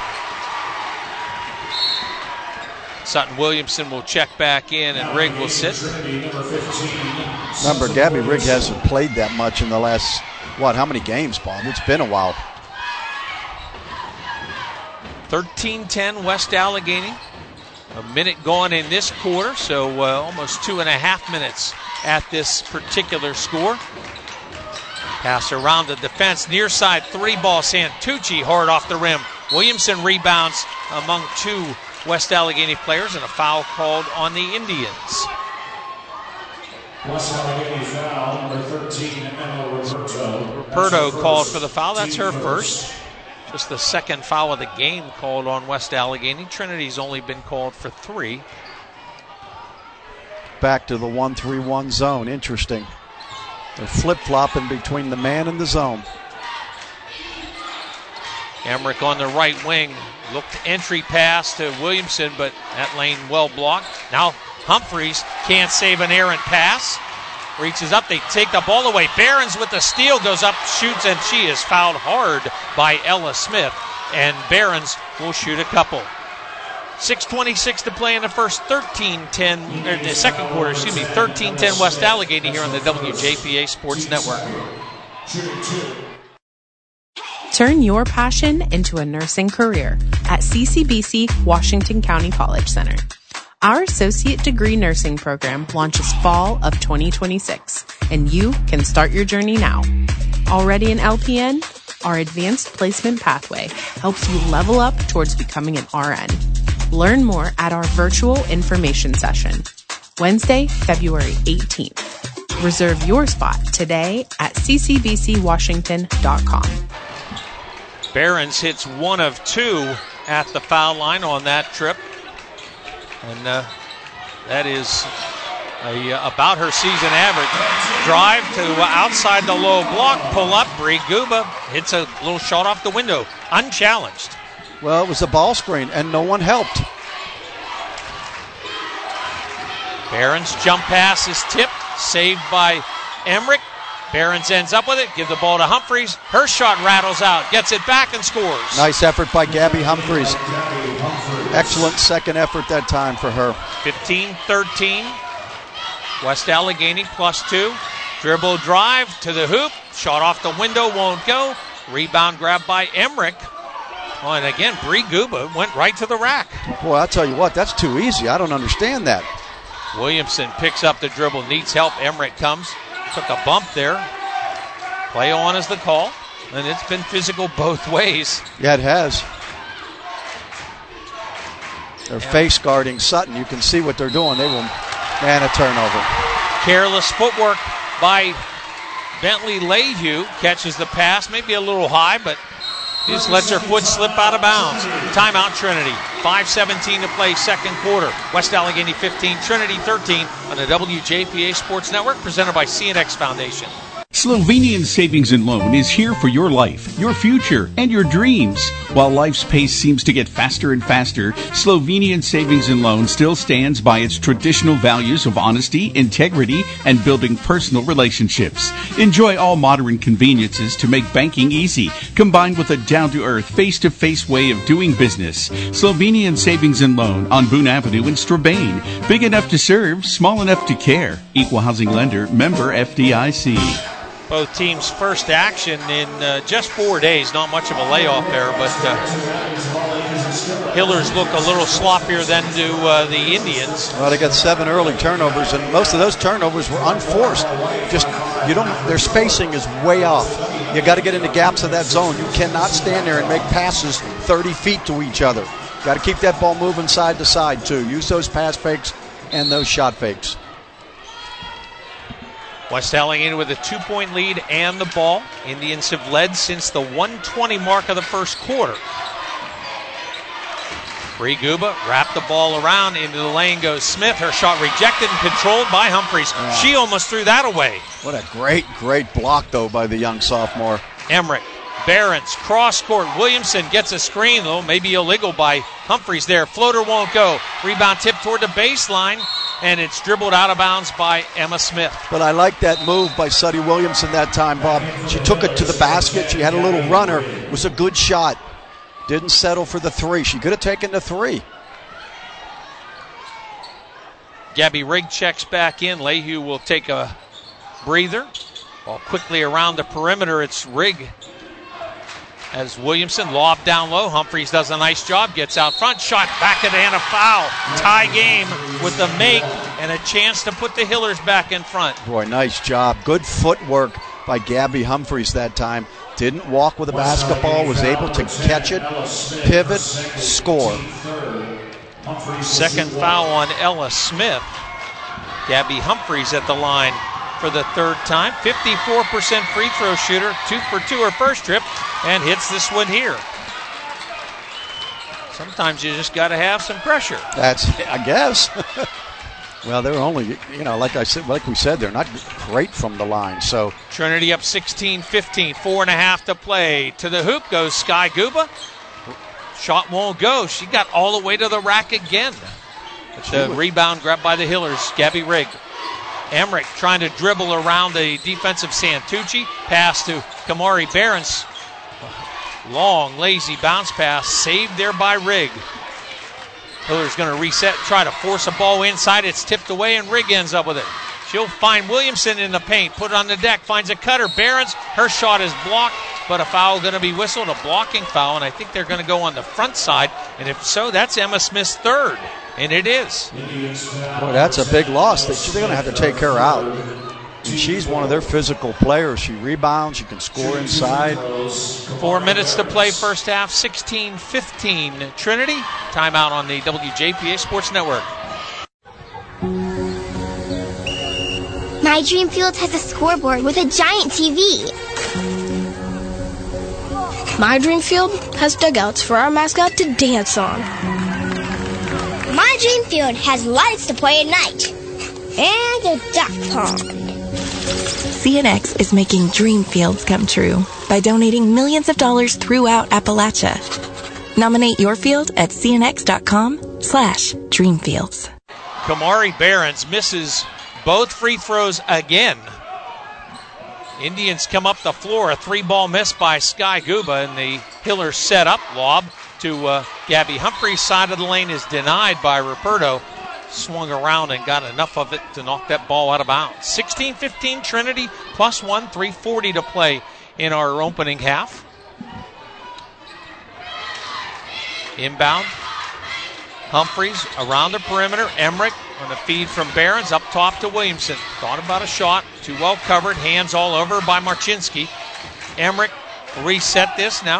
Sutton Williamson will check back in, and Rigg will sit. Remember, Gabby Rigg hasn't played that much in the last, how many games, Bob? It's been a while. 13-10 West Allegheny. A minute gone in this quarter, so almost 2.5 minutes at this particular score. Pass around the defense, near side 3-ball, Santucci hard off the rim. Williamson rebounds among 2 West Allegheny players, and a foul called on the Indians. West Allegheny foul, number 13, Emma Roberto. Roberto called for the foul. That's her first. Just the second foul of the game called on West Allegheny. Trinity's only been called for 3. Back to the 1-3-1 zone. Interesting. They're flip-flopping between the man and the zone. Emmerich on the right wing. Looked entry pass to Williamson, but that lane well blocked. Now Humphreys can't save an errant pass. Reaches up, they take the ball away. Behrens with the steal, goes up, shoots, and she is fouled hard by Ella Smith. And Behrens will shoot a couple. 6:26 to play in the first 13-10, or the second quarter, 13-10 West Allegheny here on the WJPA Sports Network. Turn your passion into a nursing career at CCBC Washington County College Center. Our associate degree nursing program launches fall of 2026, and you can start your journey now. Already an LPN? Our advanced placement pathway helps you level up towards becoming an RN. Learn more at our virtual information session, Wednesday, February 18th. Reserve your spot today at ccbcwashington.com. Behrens hits 1 of 2 at the foul line on that trip. And that is about her season average. Drive to outside the low block, pull up. Bree Guba hits a little shot off the window, unchallenged. Well, it was a ball screen, and no one helped. Behrens' jump pass is tipped, saved by Emmerich. Behrens ends up with it, give the ball to Humphreys. Her shot rattles out, gets it back and scores. Nice effort by Gabby Humphreys. Excellent second effort that time for her. 15-13. West Allegheny +2. Dribble drive to the hoop. Shot off the window, won't go. Rebound grabbed by Emmerich. Oh, and again, Bree Guba went right to the rack. Boy, I'll tell you what, that's too easy. I don't understand that. Williamson picks up the dribble, needs help. Emmerich comes, took a bump there. Play on is the call, and it's been physical both ways. Yeah, it has. They're face guarding Sutton. You can see what they're doing. They will, man, a turnover. Careless footwork by Bentley Lehue. Catches the pass, maybe a little high, but just lets her foot slip out of bounds. Timeout Trinity. 5:17 to play, second quarter. West Allegheny 15, Trinity 13 on the WJPA Sports Network, presented by CNX Foundation. Slovenian Savings and Loan is here for your life, your future, and your dreams. While life's pace seems to get faster and faster, Slovenian Savings and Loan still stands by its traditional values of honesty, integrity, and building personal relationships. Enjoy all modern conveniences to make banking easy, combined with a down-to-earth, face-to-face way of doing business. Slovenian Savings and Loan on Boone Avenue in Strabane. Big enough to serve, small enough to care. Equal housing lender, member FDIC. Both teams' first action in just 4 days. Not much of a layoff there, but Hillers look a little sloppier than do the Indians. Well, they got 7 early turnovers, and most of those turnovers were unforced. Just, their spacing is way off. You got to get into gaps of that zone. You cannot stand there and make passes 30 feet to each other. Got to keep that ball moving side to side, too. Use those pass fakes and those shot fakes. West Allegheny with a 2-point lead and the ball. Indians have led since the 1:20 mark of the first quarter. Bree Guba wrapped the ball around. Into the lane goes Smith. Her shot rejected and controlled by Humphreys. She almost threw that away. What a great block, though, by the young sophomore. Emmerich, Behrens, cross court. Williamson gets a screen, though. Maybe illegal by Humphreys there. Floater won't go. Rebound tip toward the baseline. And it's dribbled out of bounds by Emma Smith. But I like that move by Suddy Williamson that time, Bob. She took it to the basket. She had a little runner. It was a good shot. Didn't settle for the 3. She could have taken the 3. Gabby Rigg checks back in. Lehue will take a breather. Ball quickly around the perimeter. It's Rigg as Williamson lobbed down low. Humphreys does a nice job, gets out front, shot back at and a foul. Tie game with the make and a chance to put the Hillers back in front. Boy, nice job. Good footwork by Gabby Humphreys that time. Didn't walk with the basketball, was able to catch it, pivot, score. Second foul on Ella Smith. Gabby Humphreys at the line for the third time. 54% free throw shooter, 2 for 2 her first trip, and hits this one here. Sometimes you just got to have some pressure. That's, I guess. Well, they're only, like we said, they're not great from the line. So Trinity up 16-15, 4.5 to play. To the hoop goes Sky Guba. Shot won't go. She got all the way to the rack again. The rebound grabbed by the Hillers. Gabby Rigg. Emmerich trying to dribble around the defensive Santucci. Pass to Kamari Behrens. Long, lazy bounce pass. Saved there by Rigg. Hiller's going to reset, try to force a ball inside. It's tipped away, and Rigg ends up with it. She'll find Williamson in the paint. Put it on the deck. Finds a cutter. Behrens, her shot is blocked, but a foul going to be whistled, a blocking foul, and I think they're going to go on the front side. And if so, that's Emma Smith's third, and it is. Boy, that's a big loss. They're going to have to take her out. And she's one of their physical players. She rebounds. She can score inside. 4 minutes to play first half. 16-15 Trinity. Timeout on the WJPA Sports Network. My Dream Field has a scoreboard with a giant TV. My Dream Field has dugouts for our mascot to dance on. My Dream Field has lights to play at night. And a duck pond. CNX is making dream fields come true by donating millions of dollars throughout Appalachia. Nominate your field at cnx.com/dreamfields. Kamari Behrens misses both free throws again. Indians come up the floor. A 3-ball miss by Sky Guba, and the Hillers set up. Lob to Gabby Humphreys. Side of the lane is denied by Ruperto. Swung around and got enough of it to knock that ball out of bounds. 16-15 Trinity, +1, 3:40 to play in our opening half. Inbound. Humphreys around the perimeter. Emmerich on the feed from Behrens, up top to Williamson. Thought about a shot, too well covered, hands all over by Marchinski. Emmerich will reset this now.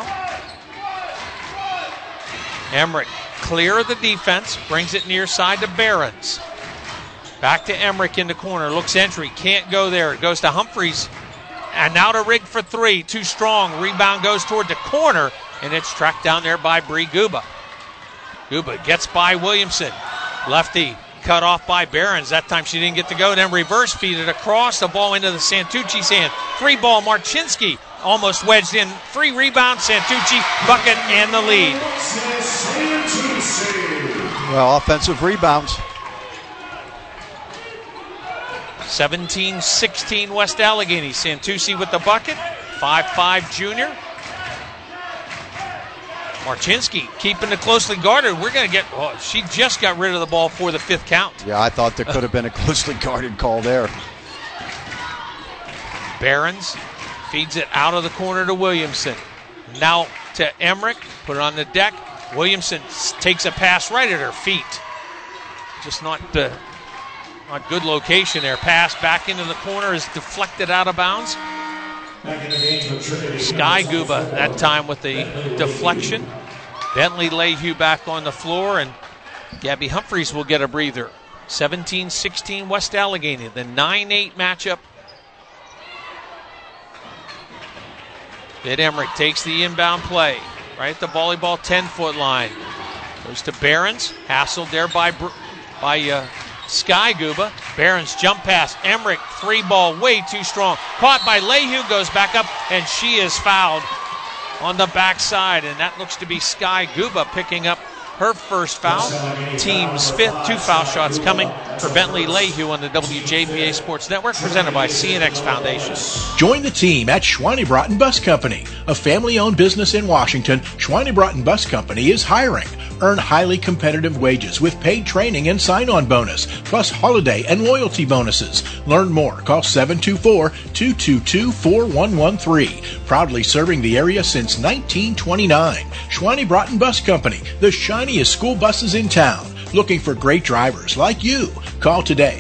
Emmerich clear of the defense, brings it near side to Behrens. Back to Emmerich in the corner, looks entry, can't go there. It goes to Humphreys, and now to Rigg for three, too strong. Rebound goes toward the corner, and it's tracked down there by Bree Guba. Guba gets by Williamson. Lefty cut off by Behrens. That time she didn't get to go. Then reverse feed it across. The ball into the Santucci's hand. 3-ball Marchinski almost wedged in. 3 rebounds. Santucci bucket and the lead. Well, offensive rebounds. 17-16 West Allegheny. Santucci with the bucket. 5'5" junior. Marchinski keeping it closely guarded. We're going to get, she just got rid of the ball for the 5th count. Yeah, I thought there could have been a closely guarded call there. Behrens feeds it out of the corner to Williamson. Now to Emmerich, put it on the deck. Williamson takes a pass right at her feet. Just not good location there. Pass back into the corner is deflected out of bounds. Sky Guba that time with the deflection. Bentley Lehue back on the floor, and Gabby Humphreys will get a breather. 17-16 West Allegheny, the 9-8 matchup. Vid Emmerich takes the inbound play right at the volleyball 10-foot line. Goes to Behrens, hassled there by Sky Guba. Behrens jump pass. Emmerich, 3-ball, way too strong. Caught by Lehue, goes back up, and she is fouled on the backside. And that looks to be Sky Guba picking up her first foul. Team's 5th. 2 foul shots coming for Bentley Lehue on the WJPA Sports Network, presented by CNX Foundation. Join the team at Schweinebraten Bus Company, a family-owned business in Washington. Schweinebraten Bus Company is hiring. Earn highly competitive wages with paid training and sign-on bonus, plus holiday and loyalty bonuses. Learn more. Call 724-222-4113. Proudly serving the area since 1929. Schweinebraten Bus Company, the shiniest school buses in town. Looking for great drivers like you. Call today,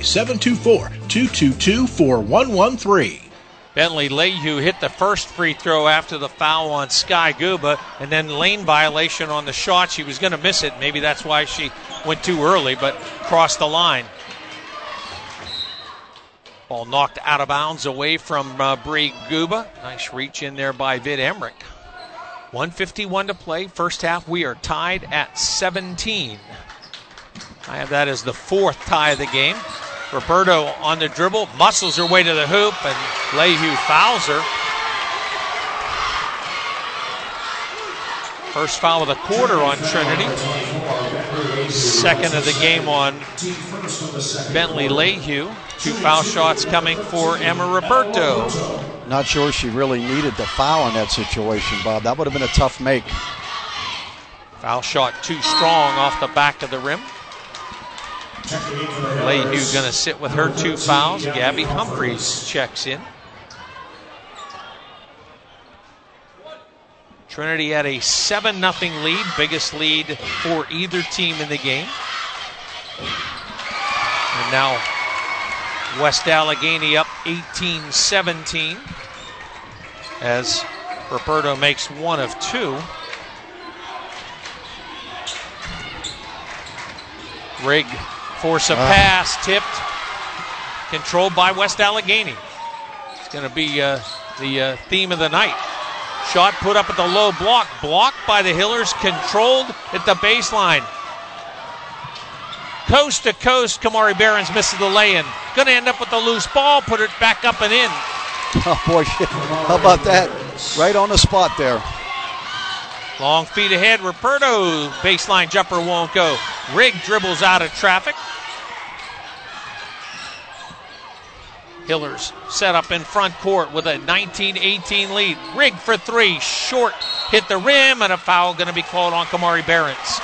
724-222-4113. Bentley Lehue hit the first free throw after the foul on Sky Guba, and then lane violation on the shot. She was going to miss it. Maybe that's why she went too early, but crossed the line. Ball knocked out of bounds away from Bree Guba. Nice reach in there by Vid Emmerich. 1:51 to play. First half, we are tied at 17. I have that as the 4th tie of the game. Roberto on the dribble, muscles her way to the hoop, and Lehue fouls her. First foul of the quarter on Trinity. Second of the game on Bentley Lehue. 2 foul shots coming for Emma Roberto. Not sure she really needed the foul in that situation, Bob. That would have been a tough make. Foul shot too strong off the back of the rim. Lehue going to sit with her 2 fouls. Gabby Humphreys checks in. Trinity had a 7-0 lead, biggest lead for either team in the game. And now West Allegheny up 18-17 as Roberto makes 1 of 2. Rigg force a pass, tipped, controlled by West Allegheny. It's going to be the theme of the night. Shot put up at the low block, blocked by the Hillers, controlled at the baseline. Coast to coast, Kamari Behrens misses the lay-in. Going to end up with the loose ball, put it back up and in. Oh boy, how about that? Right on the spot there. Long feet ahead, Roberto, baseline jumper won't go. Rigg dribbles out of traffic. Hillers set up in front court with a 19-18 lead. Rigg for 3, short, hit the rim, and a foul going to be called on Kamari Behrens.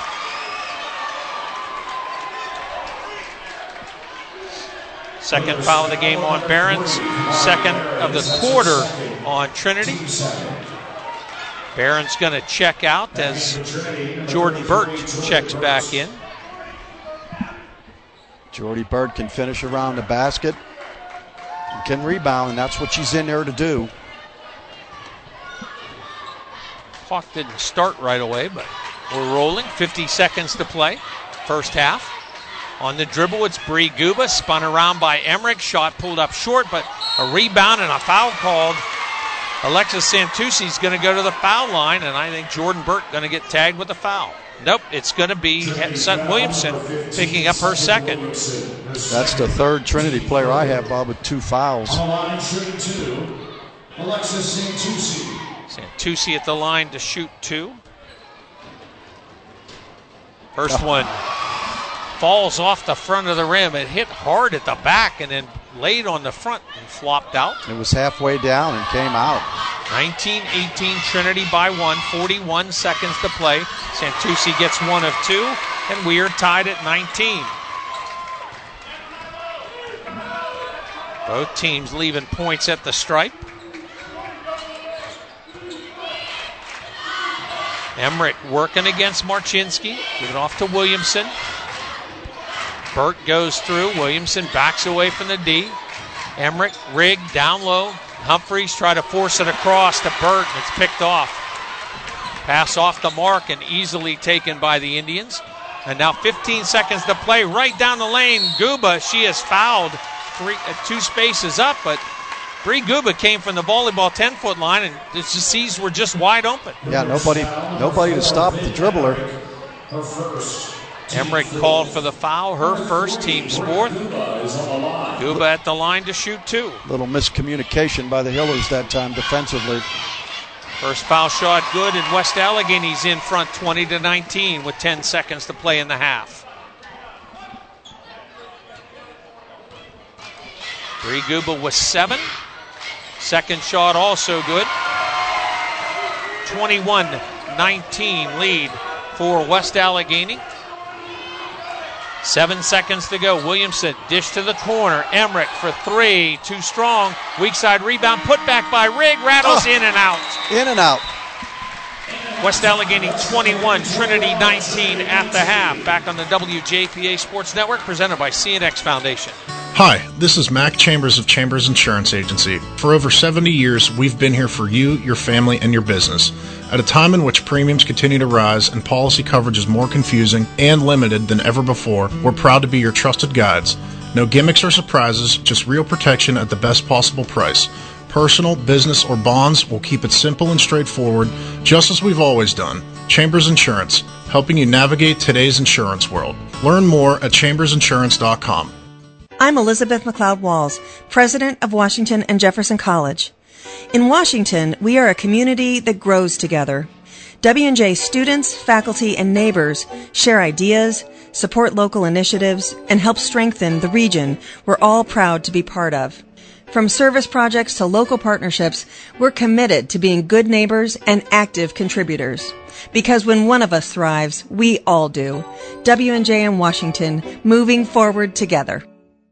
Second foul of the game on Behrens. Second of the quarter on Trinity. Behrens going to check out as Jordan Burt checks back in. Jordy Bird can finish around the basket and can rebound, and that's what she's in there to do. Clock didn't start right away, but we're rolling. 50 seconds to play. First half. On the dribble, it's Bree Guba, spun around by Emmerich. Shot pulled up short, but a rebound and a foul called. Alexis Santucci's going to go to the foul line, and I think Jordan Burt going to get tagged with a foul. Nope, it's going to be Sutton Williamson picking up her second. That's the third Trinity player I have, Bob, with 2 fouls. Alexis Santucci. Santucci at the line to shoot 2. First one falls off the front of the rim. It hit hard at the back and then laid on the front and flopped out. It was halfway down and came out. 19-18 Trinity by 1, 41 seconds to play. Santucci gets 1 of 2, and we are tied at 19. Both teams leaving points at the stripe. Emmerich working against Marchinski. Give it off to Williamson. Burt goes through. Williamson backs away from the D. Emmerich, Rigg, down low. Humphreys try to force it across to Burt, and it's picked off. Pass off the mark and easily taken by the Indians. And now 15 seconds to play. Right down the lane, Guba, she is fouled 2 spaces up, but Bree Guba came from the volleyball 10-foot line, and the C's were just wide open. Yeah, nobody to stop the dribbler. Emmerich called for the foul, her first, team's 4th. Guba at the line to shoot 2. Little miscommunication by the Hillers that time defensively. First foul shot good, and West Allegheny's in front 20-19 with 10 seconds to play in the half. Bree Guba with 7. Second shot also good. 21-19 lead for West Allegheny. 7 seconds to go. Williamson, dish to the corner. Emmerich for 3. Too strong. Weak side rebound. Put back by Rigg. Rattles in and out. In and out. West Allegheny 21, Trinity 19 at the half. Back on the WJPA Sports Network, presented by CNX Foundation. Hi, this is Mac Chambers of Chambers Insurance Agency. For over 70 years, we've been here for you, your family, and your business. At a time in which premiums continue to rise and policy coverage is more confusing and limited than ever before, we're proud to be your trusted guides. No gimmicks or surprises, just real protection at the best possible price. Personal, business, or bonds, will keep it simple and straightforward, just as we've always done. Chambers Insurance, helping you navigate today's insurance world. Learn more at chambersinsurance.com. I'm Elizabeth McLeod-Walls, president of Washington and Jefferson College. In Washington, we are a community that grows together. W&J students, faculty, and neighbors share ideas, support local initiatives, and help strengthen the region we're all proud to be part of. From service projects to local partnerships, we're committed to being good neighbors and active contributors. Because when one of us thrives, we all do. W&J and Washington, moving forward together.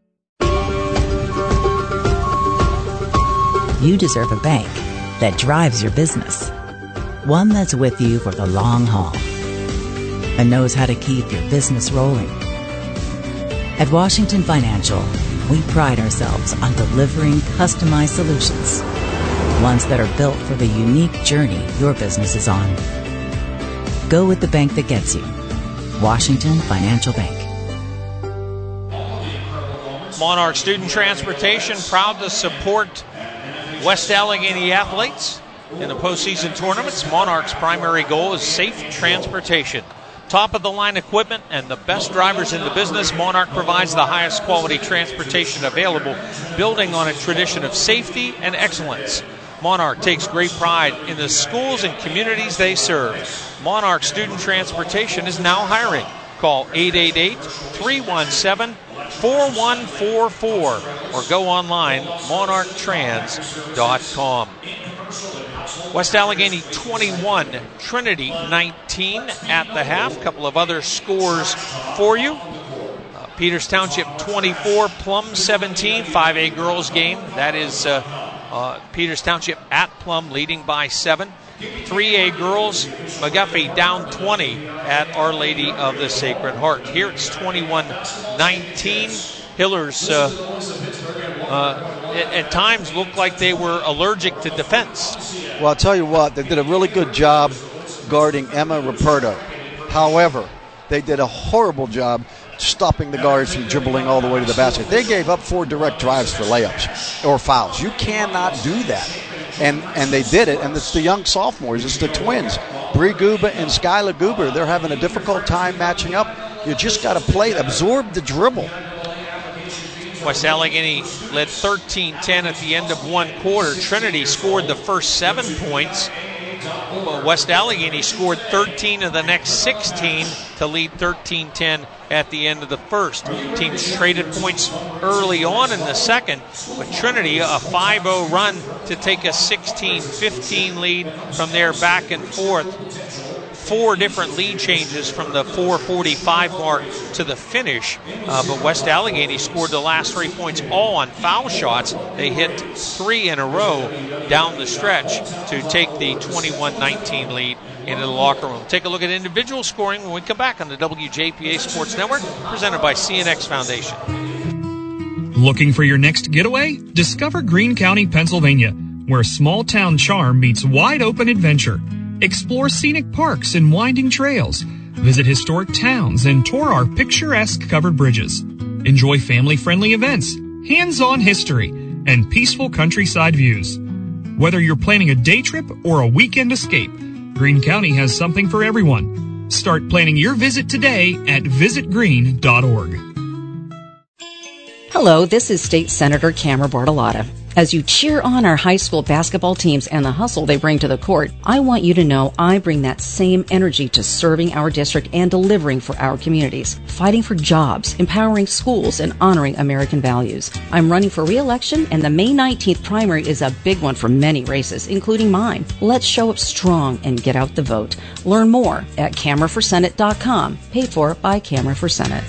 You deserve a bank that drives your business. One that's with you for the long haul and knows how to keep your business rolling. At Washington Financial, we pride ourselves on delivering customized solutions, ones that are built for the unique journey your business is on. Go with the bank that gets you. Washington Financial Bank. Monarch Student Transportation, proud to support West Allegheny athletes in the postseason tournaments. Monarch's primary goal is safe transportation. Top-of-the-line equipment and the best drivers in the business, Monarch provides the highest quality transportation available, building on a tradition of safety and excellence. Monarch takes great pride in the schools and communities they serve. Monarch Student Transportation is now hiring. Call 888-317-4144 or go online, monarchtrans.com. West Allegheny 21, Trinity 19 at the half. A couple of other scores for you. Peters Township 24, Plum 17, 5A girls game. That is Peters Township at Plum leading by 7. 3A girls, McGuffey down 20 at Our Lady of the Sacred Heart. Here it's 21-19. Hillers at times looked like they were allergic to defense. Well, I'll tell you what, they did a really good job guarding Emma Ruperto. However, they did a horrible job stopping the guards from dribbling all the way to the basket. They gave up 4 direct drives for layups or fouls. You cannot do that. And they did it, and it's the young sophomores. It's the twins, Bree Guba and Skyla Guber. They're having a difficult time matching up. You just got to absorb the dribble. West Allegheny led 13-10 at the end of one quarter. Trinity scored the first 7 points. West Allegheny scored 13 of the next 16 to lead 13-10 at the end of the first. Teams traded points early on in the second, but Trinity a 5-0 run to take a 16-15 lead from there back and forth. 4 different lead changes from the 4:45 mark to the finish, but West Allegheny scored the last 3 points all on foul shots. They hit 3 in a row down the stretch to take the 21-19 lead into the locker room. Take a look at individual scoring when we come back on the WJPA Sports Network, presented by CNX Foundation. Looking for your next getaway? Discover Greene County, Pennsylvania, where small town charm meets wide open adventure. Explore scenic parks and winding trails. Visit historic towns and tour our picturesque covered bridges. Enjoy family-friendly events, hands-on history, and peaceful countryside views. Whether you're planning a day trip or a weekend escape, Greene County has something for everyone. Start planning your visit today at visitgreene.org. Hello, this is State Senator Camera Bartolotta. As you cheer on our high school basketball teams and the hustle they bring to the court, I want you to know I bring that same energy to serving our district and delivering for our communities, fighting for jobs, empowering schools, and honoring American values. I'm running for re-election, and the May 19th primary is a big one for many races, including mine. Let's show up strong and get out the vote. Learn more at CameraForSenate.com, paid for by Camera for Senate.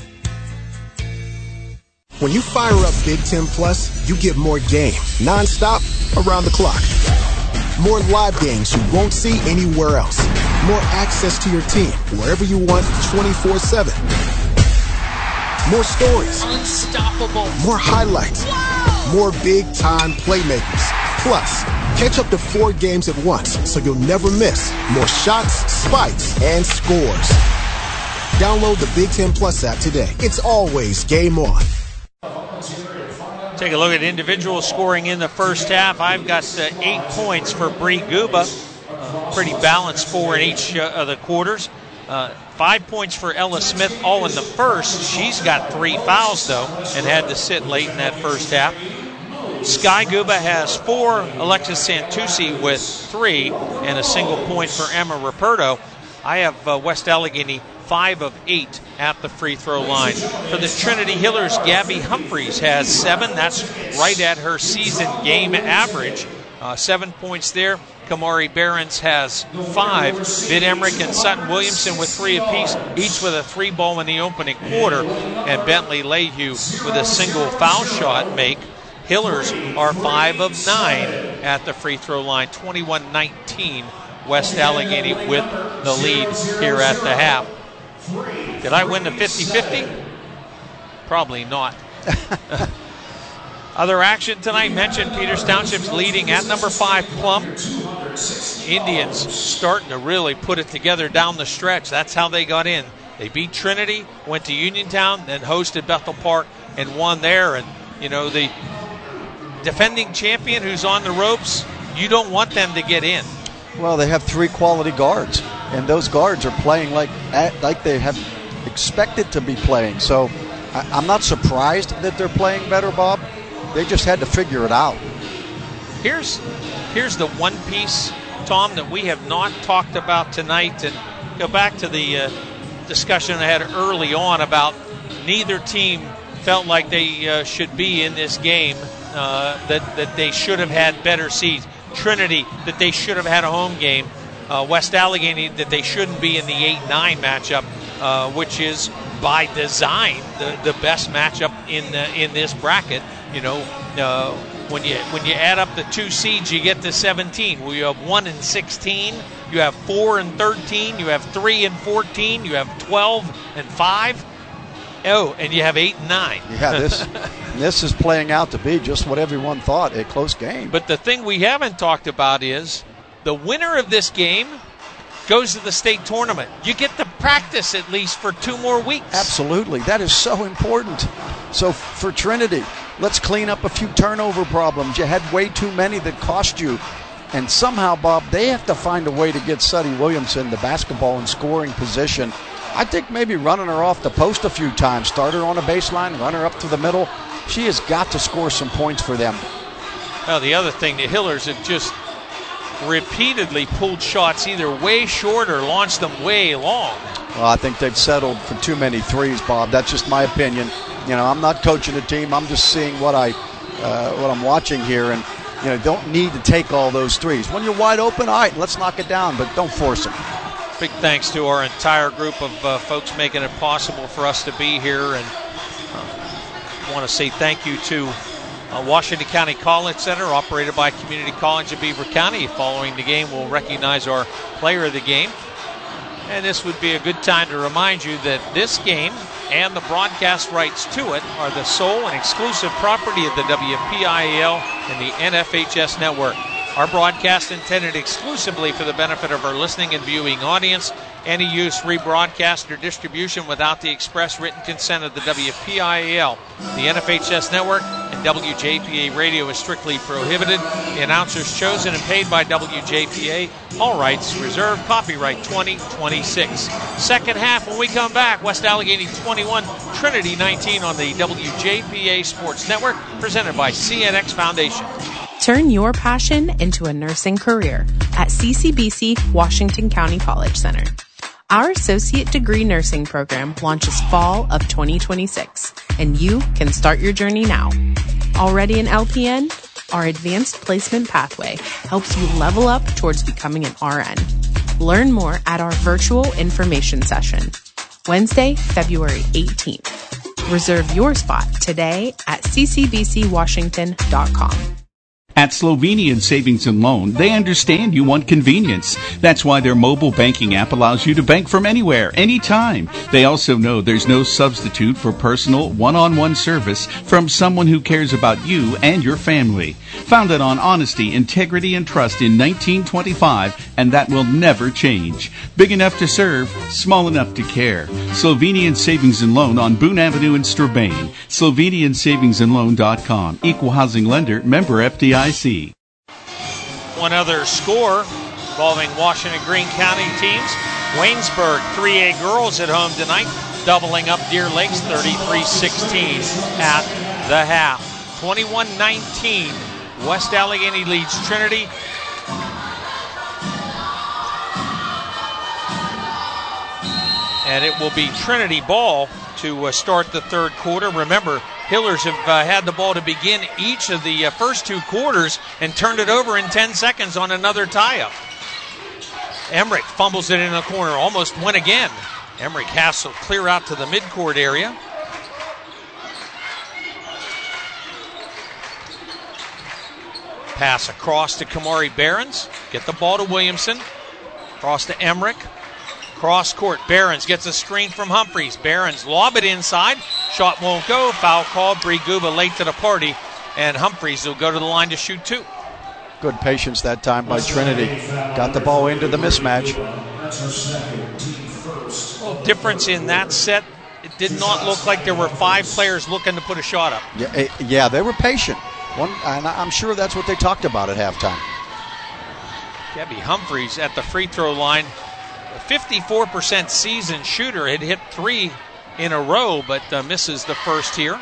When you fire up Big Ten Plus, you get more game, nonstop, around the clock. More live games you won't see anywhere else. More access to your team, wherever you want, 24/7. More stories. Unstoppable. More highlights. Wow. More big-time playmakers. Plus, catch up to 4 games at once, so you'll never miss more shots, spikes, and scores. Download the Big Ten Plus app today. It's always game on. Take a look at individual scoring in the first half. I've got 8 points for Bree Guba. Pretty balanced 4 in each of the quarters. 5 points for Ella Smith, all in the first. She's got 3 fouls, though, and had to sit late in that first half. Sky Guba has 4. Alexis Santucci with 3, and a single point for Emma Ruperto. I have West Allegheny 5 of 8 at the free throw line. For the Trinity Hillers, Gabby Humphreys has 7. That's right at her season game average. 7 points there. Kamari Behrens has 5. Vid Emmerich and Sutton Williamson with 3 apiece, each with a 3-ball in the opening quarter. And Bentley Lehue with a single foul shot make. Hillers are 5 of 9 at the free throw line. 21-19. West Allegheny with the lead here at the half. Did I win the 50-50? Probably not. Other action tonight, mentioned Peters Township's leading at number 5 Plum. Indians starting to really put it together down the stretch. That's how they got in. They beat Trinity, went to Uniontown, then hosted Bethel Park and won there. And, you know, the defending champion who's on the ropes, you don't want them to get in. Well, they have 3 quality guards, and those guards are playing like they have expected to be playing. So I'm not surprised that they're playing better, Bob. They just had to figure it out. Here's the one piece, Tom, that we have not talked about tonight, and go back to the discussion I had early on about neither team felt like they should be in this game, that they should have had better seeds. Trinity, that they should have had a home game. West Allegheny, that they shouldn't be in the 8-9 matchup, which is by design the best matchup in this bracket. You know, When you add up the 2 seeds, you get to 17. Well, you have 1 and 16, you have 4 and 13, you have 3 and 14, you have 12 and 5. Oh, and you have 8 and 9. Yeah, this is playing out to be just what everyone thought, a close game. But the thing we haven't talked about is the winner of this game goes to the state tournament. You get to practice at least for 2 more weeks. Absolutely. That is so important. So for Trinity, let's clean up a few turnover problems. You had way too many that cost you. And somehow, Bob, they have to find a way to get Suddy Williamson the basketball in scoring position. I think maybe running her off the post a few times. Start her on a baseline, run her up to the middle. She has got to score some points for them. Well, the other thing, the Hillers have just repeatedly pulled shots either way short or launched them way long. Well, I think they've settled for too many threes, Bob. That's just my opinion. You know, I'm not coaching a team. I'm just seeing what I'm watching here, and you know, don't need to take all those threes. When you're wide open, all right, let's knock it down, but don't force them. Big thanks to our entire group of folks making it possible for us to be here, and I want to say thank you to Washington County College Center, operated by Community College of Beaver County. Following the game, we'll recognize our player of the game. And this would be a good time to remind you that this game and the broadcast rights to it are the sole and exclusive property of the WPIAL and the NFHS network. Our broadcast intended exclusively for the benefit of our listening and viewing audience. Any use, rebroadcast, or distribution without the express written consent of the WPIAL, the NFHS network, and WJPA radio is strictly prohibited. The announcers chosen and paid by WJPA. All rights reserved. Copyright 2026. Second half when we come back. West Allegheny 21, Trinity 19 on the WJPA Sports Network, presented by CNX Foundation. Turn your passion into a nursing career at CCBC Washington County College Center. Our associate degree nursing program launches fall of 2026, and you can start your journey now. Already an LPN? Our advanced placement pathway helps you level up towards becoming an RN. Learn more at our virtual information session, Wednesday, February 18th. Reserve your spot today at ccbcwashington.com. At Slovenian Savings and Loan, they understand you want convenience. That's why their mobile banking app allows you to bank from anywhere, anytime. They also know there's no substitute for personal, one-on-one service from someone who cares about you and your family. Founded on honesty, integrity, and trust in 1925, and that will never change. Big enough to serve, small enough to care. Slovenian Savings and Loan on Boone Avenue in Strabane. SlovenianSavingsandLoan.com. Equal housing lender, member FDIC. One other score involving Washington Greene County teams. Waynesburg 3A girls at home tonight, doubling up Deer Lakes 33-16 at the half. 21-19, West Allegheny leads Trinity. And it will be Trinity ball to start the third quarter. Remember, Hillers have had the ball to begin each of the first 2 quarters and turned it over in 10 seconds on another tie-up. Emmerich fumbles it in the corner, almost went again. Emmerich has to clear out to the midcourt area. Pass across to Kamari Behrens. Get the ball to Williamson. Cross to Emmerich. Cross court. Behrens gets a screen from Humphreys. Behrens lob it inside. Shot won't go. Foul called. Bree Guba late to the party. And Humphreys will go to the line to shoot 2. Good patience that time by Trinity. Got the ball into the mismatch. Well, difference in that set. It did not look like there were 5 players looking to put a shot up. Yeah, they were patient. And I'm sure that's what they talked about at halftime. Gabby Humphreys at the free throw line. A 54% season shooter, had hit 3 in a row, but misses the first here.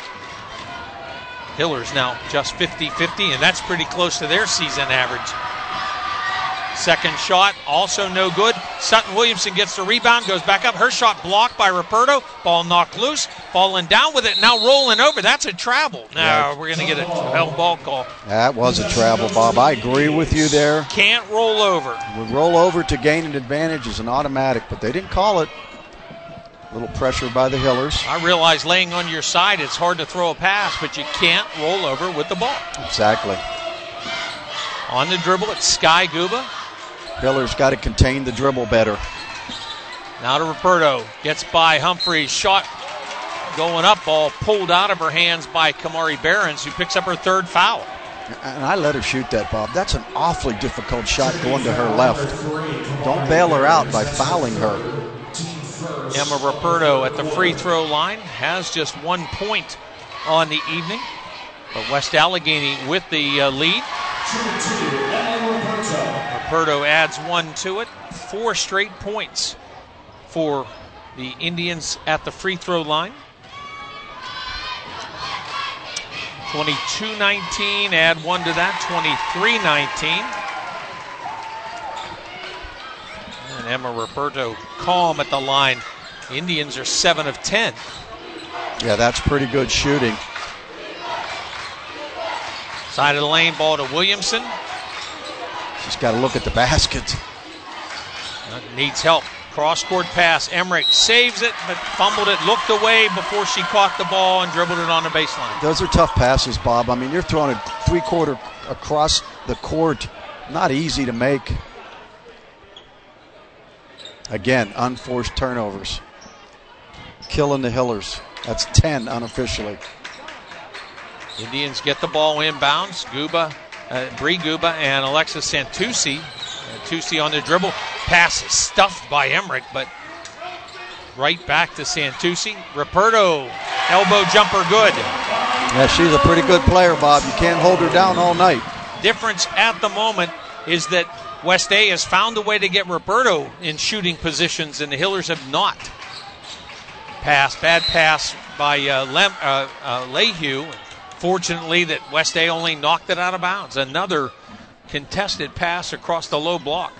Hillers now just 50-50, and that's pretty close to their season average. Second shot, also no good. Sutton Williamson gets the rebound, goes back up. Her shot blocked by Ruperto. Ball knocked loose. Falling down with it, now rolling over. That's a travel. Now we're going to get a held ball call. That was a travel, Bob. I agree with you there. Can't roll over. Roll over to gain an advantage is an automatic, but they didn't call it. A little pressure by the Hillers. I realize laying on your side, it's hard to throw a pass, but you can't roll over with the ball. Exactly. On the dribble, it's Sky Guba. Hillers got to contain the dribble better. Now to Ruperto. Gets by Humphreys. Shot going up. Ball pulled out of her hands by Kamari Behrens, who picks up her third foul. And I let her shoot that, Bob. That's an awfully difficult shot going to her left. Don't bail her out by fouling her. Emma Ruperto at the free throw line has just 1 point on the evening. But West Allegheny with the lead. Ruperto adds 1 to it. 4 straight points for the Indians at the free throw line. 22-19, add 1 to that, 23-19. And Emma Ruperto calm at the line. Indians are 7 of 10. Yeah, that's pretty good shooting. Side of the lane, ball to Williamson. She's got to look at the basket. Needs help. Cross-court pass. Emmerich saves it, but fumbled it, looked away before she caught the ball and dribbled it on the baseline. Those are tough passes, Bob. I mean, you're throwing a three-quarter across the court. Not easy to make. Again, unforced turnovers. Killing the Hillers. That's 10 unofficially. Indians get the ball inbounds. Bree Guba and Alexis Santucci. Santucci on the dribble. Pass is stuffed by Emmerich, but right back to Santucci. Ruperto, elbow jumper good. Yeah, she's a pretty good player, Bob. You can't hold her down all night. Difference at the moment is that West A has found a way to get Ruperto in shooting positions, and the Hillers have not. Bad pass by Lehue. Fortunately, that West A only knocked it out of bounds. Another contested pass across the low block.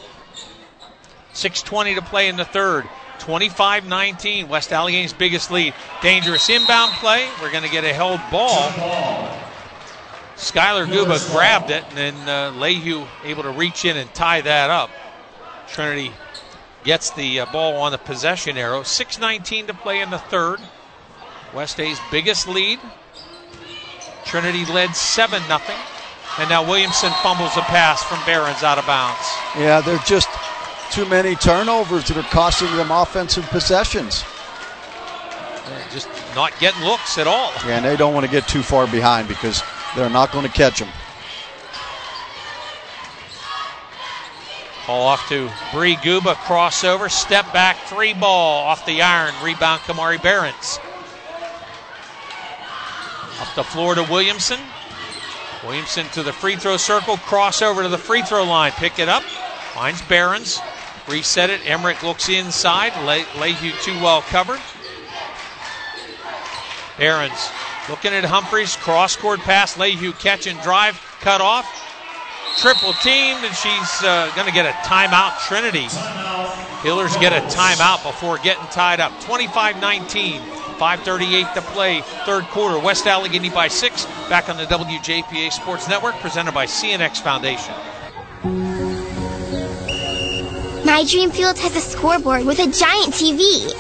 6:20 to play in the third. 25-19, West Allegheny's biggest lead. Dangerous inbound play. We're going to get a held ball. Skylar Guba grabbed it, and then Lehue able to reach in and tie that up. Trinity gets the ball on the possession arrow. 6:19 to play in the third. West A's biggest lead. Trinity led 7-0. And now Williamson fumbles a pass from Behrens out of bounds. Yeah, they're just too many turnovers that are costing them offensive possessions. They're just not getting looks at all. Yeah, and they don't want to get too far behind because they're not going to catch them. Ball off to Bree Guba, crossover, step back, 3 ball off the iron, rebound Kamari Behrens. Up the floor to Williamson. Williamson to the free throw circle, crossover to the free throw line, pick it up, finds Behrens, reset it, Emmerich looks inside, Lehue too well covered. Behrens looking at Humphreys, cross-court pass, Lehue catch and drive, cut off, triple teamed, and she's going to get a timeout. Trinity. Hillers get a timeout before getting tied up. 25-19, 5:38 to play, third quarter. West Allegheny by 6. Back on the WJPA Sports Network, presented by CNX Foundation. My Dream Field has a scoreboard with a giant TV.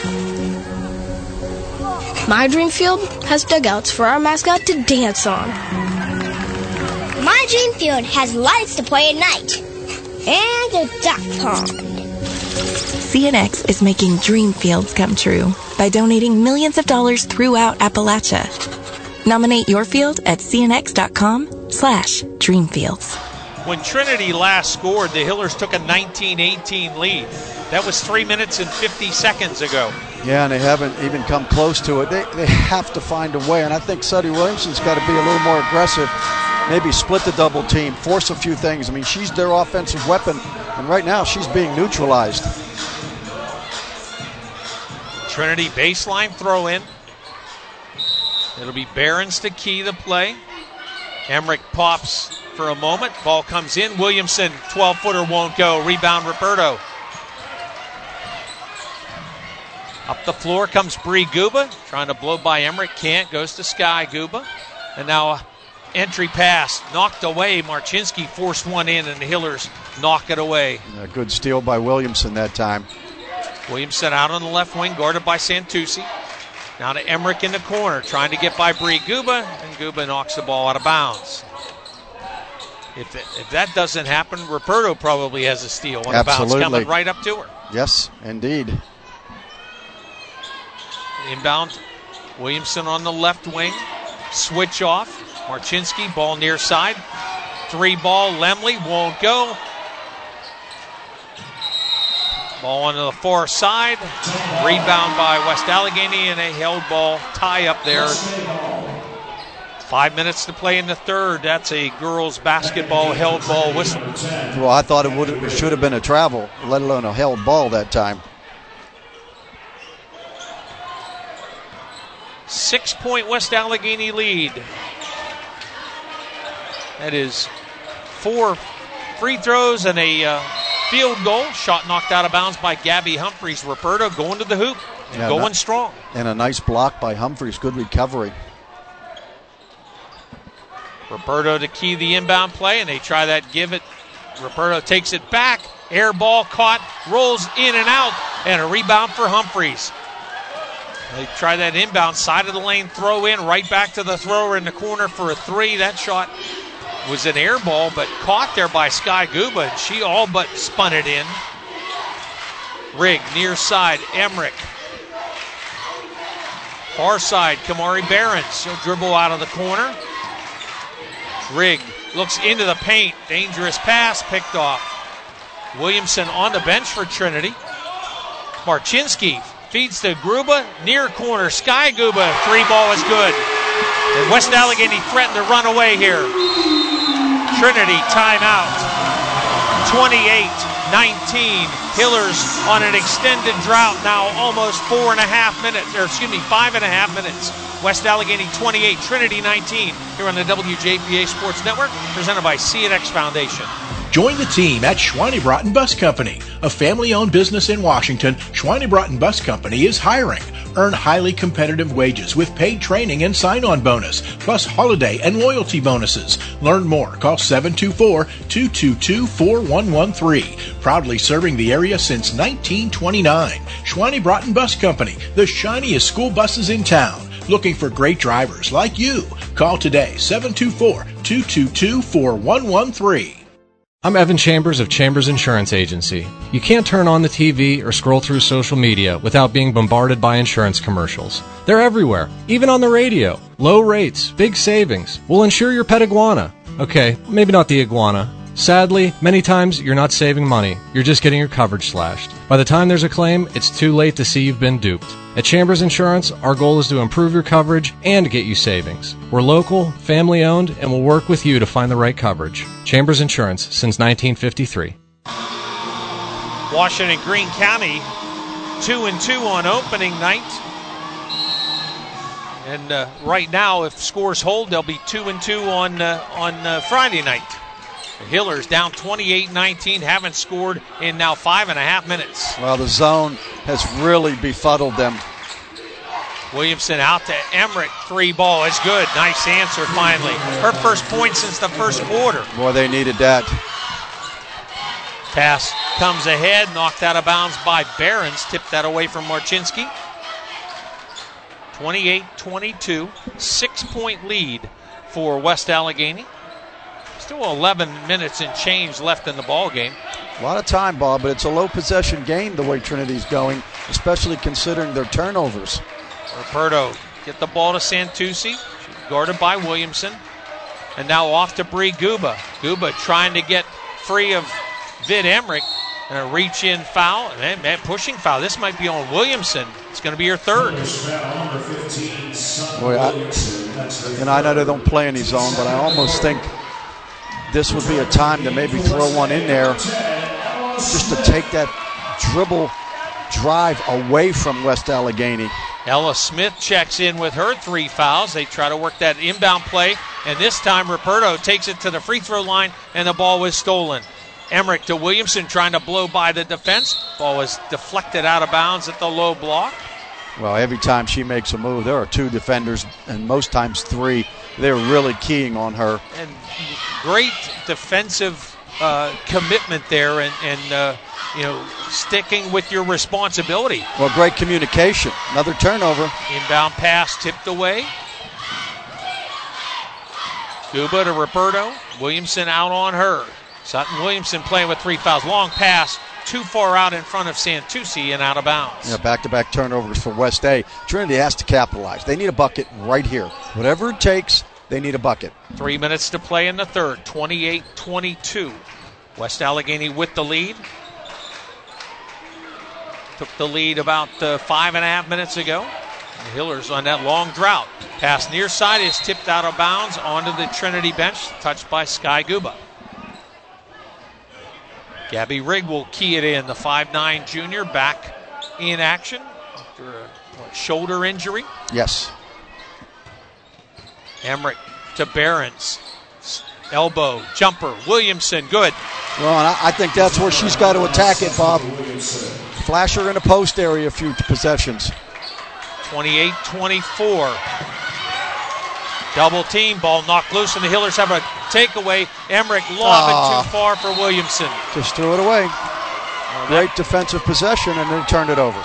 My Dream Field has dugouts for our mascot to dance on. My Dream Field has lights to play at night. And a duck pond. CNX is making dream fields come true by donating millions of dollars throughout Appalachia. Nominate your field at cnx.com/dreamfields. When Trinity last scored, the Hillers took a 19-18 lead. That was 3 minutes and 50 seconds ago. Yeah, and they haven't even come close to it. They have to find a way, and I think Suddy Williamson's got to be a little more aggressive. Maybe split the double team, force a few things. I mean, she's their offensive weapon, and right now she's being neutralized. Trinity baseline throw in. It'll be Behrens to key the play. Emmerich pops for a moment. Ball comes in. Williamson, 12-footer won't go. Rebound Ruperto. Up the floor comes Bree Guba. Trying to blow by Emmerich. Can't. Goes to Sky Guba. And now entry pass knocked away. Marchinsky forced one in, and the Hillers knock it away. A good steal by Williamson that time. Williamson out on the left wing, guarded by Santucci. Now to Emmerich in the corner, trying to get by Bree Guba, and Guba knocks the ball out of bounds. If that doesn't happen, Ruperto probably has a steal on a bounce coming right up to her. Yes, indeed. Inbound, Williamson on the left wing. Switch off. Marchinsky, ball near side. 3-ball, Lemley won't go. Ball on the far side. Rebound by West Allegheny, and a held ball tie up there. 5 minutes to play in the third. That's a girls basketball held ball whistle. Well, I thought it should have been a travel, let alone a held ball that time. 6-point West Allegheny lead. That is 4 free throws and a field goal. Shot knocked out of bounds by Gabby Humphreys. Ruperto going to the hoop and going strong. And a nice block by Humphreys. Good recovery. Ruperto to key the inbound play, and they try that give it. Ruperto takes it back. Air ball caught, rolls in and out, and a rebound for Humphreys. They try that inbound side of the lane throw in, right back to the thrower in the corner for a 3. That shot was an air ball, but caught there by Sky Guba, and she all but spun it in. Rigg near side, Emmerich. Far side, Kamari Behrens. She'll dribble out of the corner. Rigg looks into the paint. Dangerous pass, picked off. Williamson on the bench for Trinity. Marchinsky feeds to Gruba, near corner. Sky Guba, 3-ball is good. And West Allegheny threatened to run away here. Trinity timeout. 28-19. Hillers on an extended drought now, almost 5.5 minutes. West Allegheny 28, Trinity 19, here on the WJPA Sports Network, presented by CNX Foundation. Join the team at Schweinebraten Bus Company, a family-owned business in Washington. Schweinebraten Bus Company is hiring. Earn highly competitive wages with paid training and sign-on bonus, plus holiday and loyalty bonuses. Learn more. Call 724-222-4113. Proudly serving the area since 1929. Schweinebraten Bus Company, the shiniest school buses in town. Looking for great drivers like you. Call today, 724-222-4113. I'm Evan Chambers of Chambers Insurance Agency. You can't turn on the TV or scroll through social media without being bombarded by insurance commercials. They're everywhere, even on the radio. Low rates, big savings. We'll insure your pet iguana. Okay, maybe not the iguana. Sadly, many times you're not saving money. You're just getting your coverage slashed. By the time there's a claim, it's too late to see you've been duped. At Chambers Insurance, our goal is to improve your coverage and get you savings. We're local, family-owned, and we'll work with you to find the right coverage. Chambers Insurance since 1953. Washington Greene County 2-2 on opening night. And right now, if scores hold, they'll be 2-2 on Friday night. The Hillers down 28-19, haven't scored in now 5.5 minutes. Well, the zone has really befuddled them. Williamson out to Emmerich, 3-ball is good. Nice answer finally. Her first point since the first quarter. Boy, they needed that. Pass comes ahead, knocked out of bounds by Behrens. Tipped that away from Marchinsky. 28-22, 6-point lead for West Allegheny. Still 11 minutes and change left in the ball game. A lot of time, Bob, but it's a low possession game the way Trinity's going, especially considering their turnovers. Ruperto get the ball to Santucci. She's guarded by Williamson. And now off to Bree Guba. Guba trying to get free of Vid Emmerich. And a reach-in foul. And pushing foul. This might be on Williamson. It's going to be her third. Boy, I know they don't play any zone, but I almost think this would be a time to maybe throw one in there just to take that dribble drive away from West Allegheny. Ella Smith checks in with her 3 fouls. They try to work that inbound play, and this time Ruperto takes it to the free throw line, and the ball was stolen. Emmerich to Williamson trying to blow by the defense. Ball was deflected out of bounds at the low block. Well, every time she makes a move, there are 2 defenders, and most times 3. They're really keying on her. And great defensive commitment there and sticking with your responsibility. Well, great communication. Another turnover. Inbound pass tipped away. Guba to Roberto. Williamson out on her. Sutton Williamson playing with 3 fouls. Long pass too far out in front of Santucci and out of bounds. Yeah, back-to-back turnovers for West A. Trinity has to capitalize. They need a bucket right here. Whatever it takes, they need a bucket. 3 minutes to play in the third. 28-22. West Allegheny with the lead. Took the lead about 5.5 minutes ago. The Hillers on that long drought. Pass near side is tipped out of bounds onto the Trinity bench, touched by Sky Guba. Gabby Rigg will key it in. The 5'9" junior back in action after a shoulder injury. Yes. Emmerich to Behrens. Elbow, jumper, Williamson, good. Well, and I think that's where she's got to attack it, Bob. Flash her in the post area a few possessions. 28-24. Double team, ball knocked loose, and the Hillers have a takeaway. Emmerich lob it too far for Williamson. Just threw it away. Great defensive possession, and then turned it over.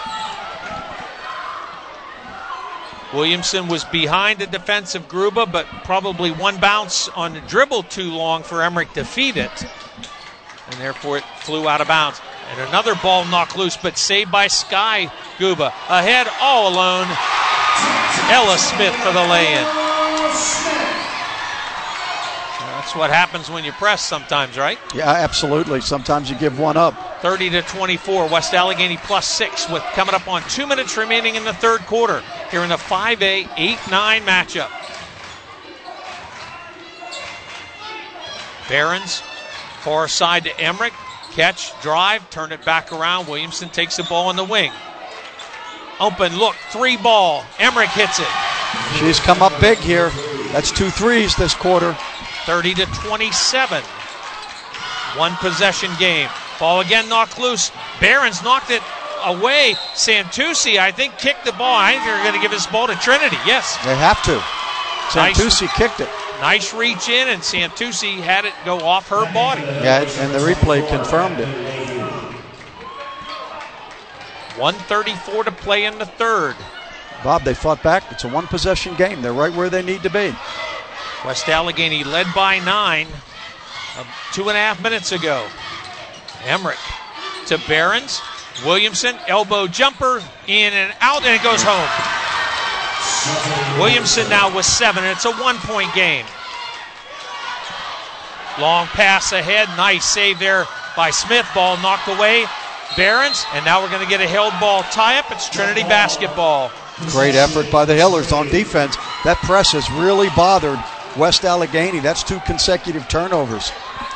Williamson was behind the defensive Gruba, but probably one bounce on the dribble too long for Emmerich to feed it. And therefore it flew out of bounds. And another ball knocked loose, but saved by Sky Guba. Ahead all alone. Ella Smith for the lay-in. That's what happens when you press sometimes, right? Yeah, absolutely. Sometimes you give one up. 30-24. West Allegheny +6 with coming up on 2 minutes remaining in the third quarter. Here in the 5A 8-9 matchup. Behrens, far side to Emmerich. Catch, drive, turn it back around. Williamson takes the ball in the wing. Open look, 3 ball. Emmerich hits it. She's come up big here. That's 2 threes this quarter. 30-27. One possession game. Ball again knocked loose. Behrens knocked it away. Santucci, I think, kicked the ball. I think they're going to give this ball to Trinity. Yes. They have to. Santucci kicked it. Nice reach in, and Santucci had it go off her body. Yeah, and the replay confirmed it. 1:34 to play in the third. Bob, they fought back. It's a one-possession game. They're right where they need to be. West Allegheny led by 9 2.5 minutes ago. Emmerich to Behrens. Williamson, elbow jumper, in and out, and it goes home. Williamson now with 7, and it's a 1-point game. Long pass ahead, nice save there by Smith. Ball knocked away. Behrens, and now we're going to get a held ball tie-up. It's Trinity basketball. Great effort by the Hillers on defense. That press has really bothered West Allegheny. That's 2 consecutive turnovers.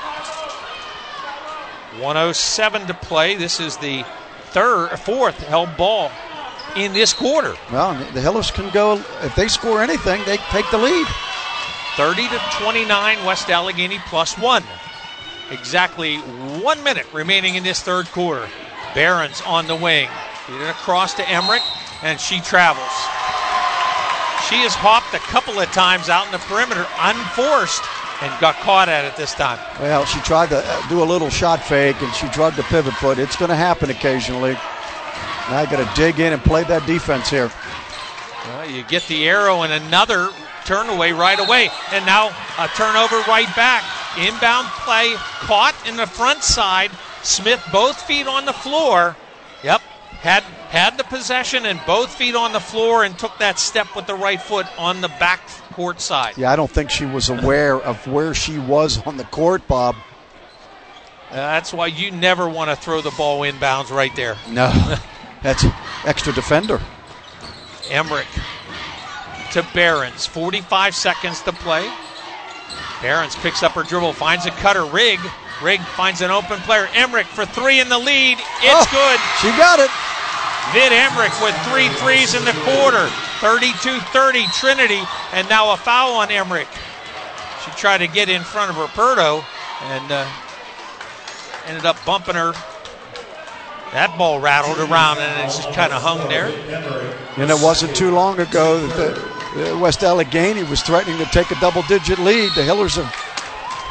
1:07 to play. This is the fourth held ball in this quarter. Well, the Hillers can go, if they score anything, they take the lead. 30-29, West Allegheny +1. Exactly 1 minute remaining in this third quarter. Behrens on the wing. Feed it across to Emmerich, and she travels. She has hopped a couple of times out in the perimeter, unforced, and got caught at it this time. Well, she tried to do a little shot fake, and she drugged the pivot foot. It's going to happen occasionally. Now I got to dig in and play that defense here. Well, you get the arrow and another turn away right away. And now a turnover right back. Inbound play caught in the front side. Smith both feet on the floor. Yep, had the possession and both feet on the floor and took that step with the right foot on the back court side. Yeah, I don't think she was aware of where she was on the court, Bob. That's why you never want to throw the ball inbounds right there. No, that's extra defender. Emmerich to Behrens. 45 seconds to play. Behrens picks up her dribble, finds a cutter. Rigg finds an open player. Emmerich for 3 in the lead. It's good. She got it. Vid Emmerich with 3 threes in the quarter. 32-30 Trinity, and now a foul on Emmerich. She tried to get in front of Roberto and ended up bumping her. That ball rattled around and it just kind of hung there. And it wasn't too long ago that West Allegheny was threatening to take a double-digit lead. The Hillers have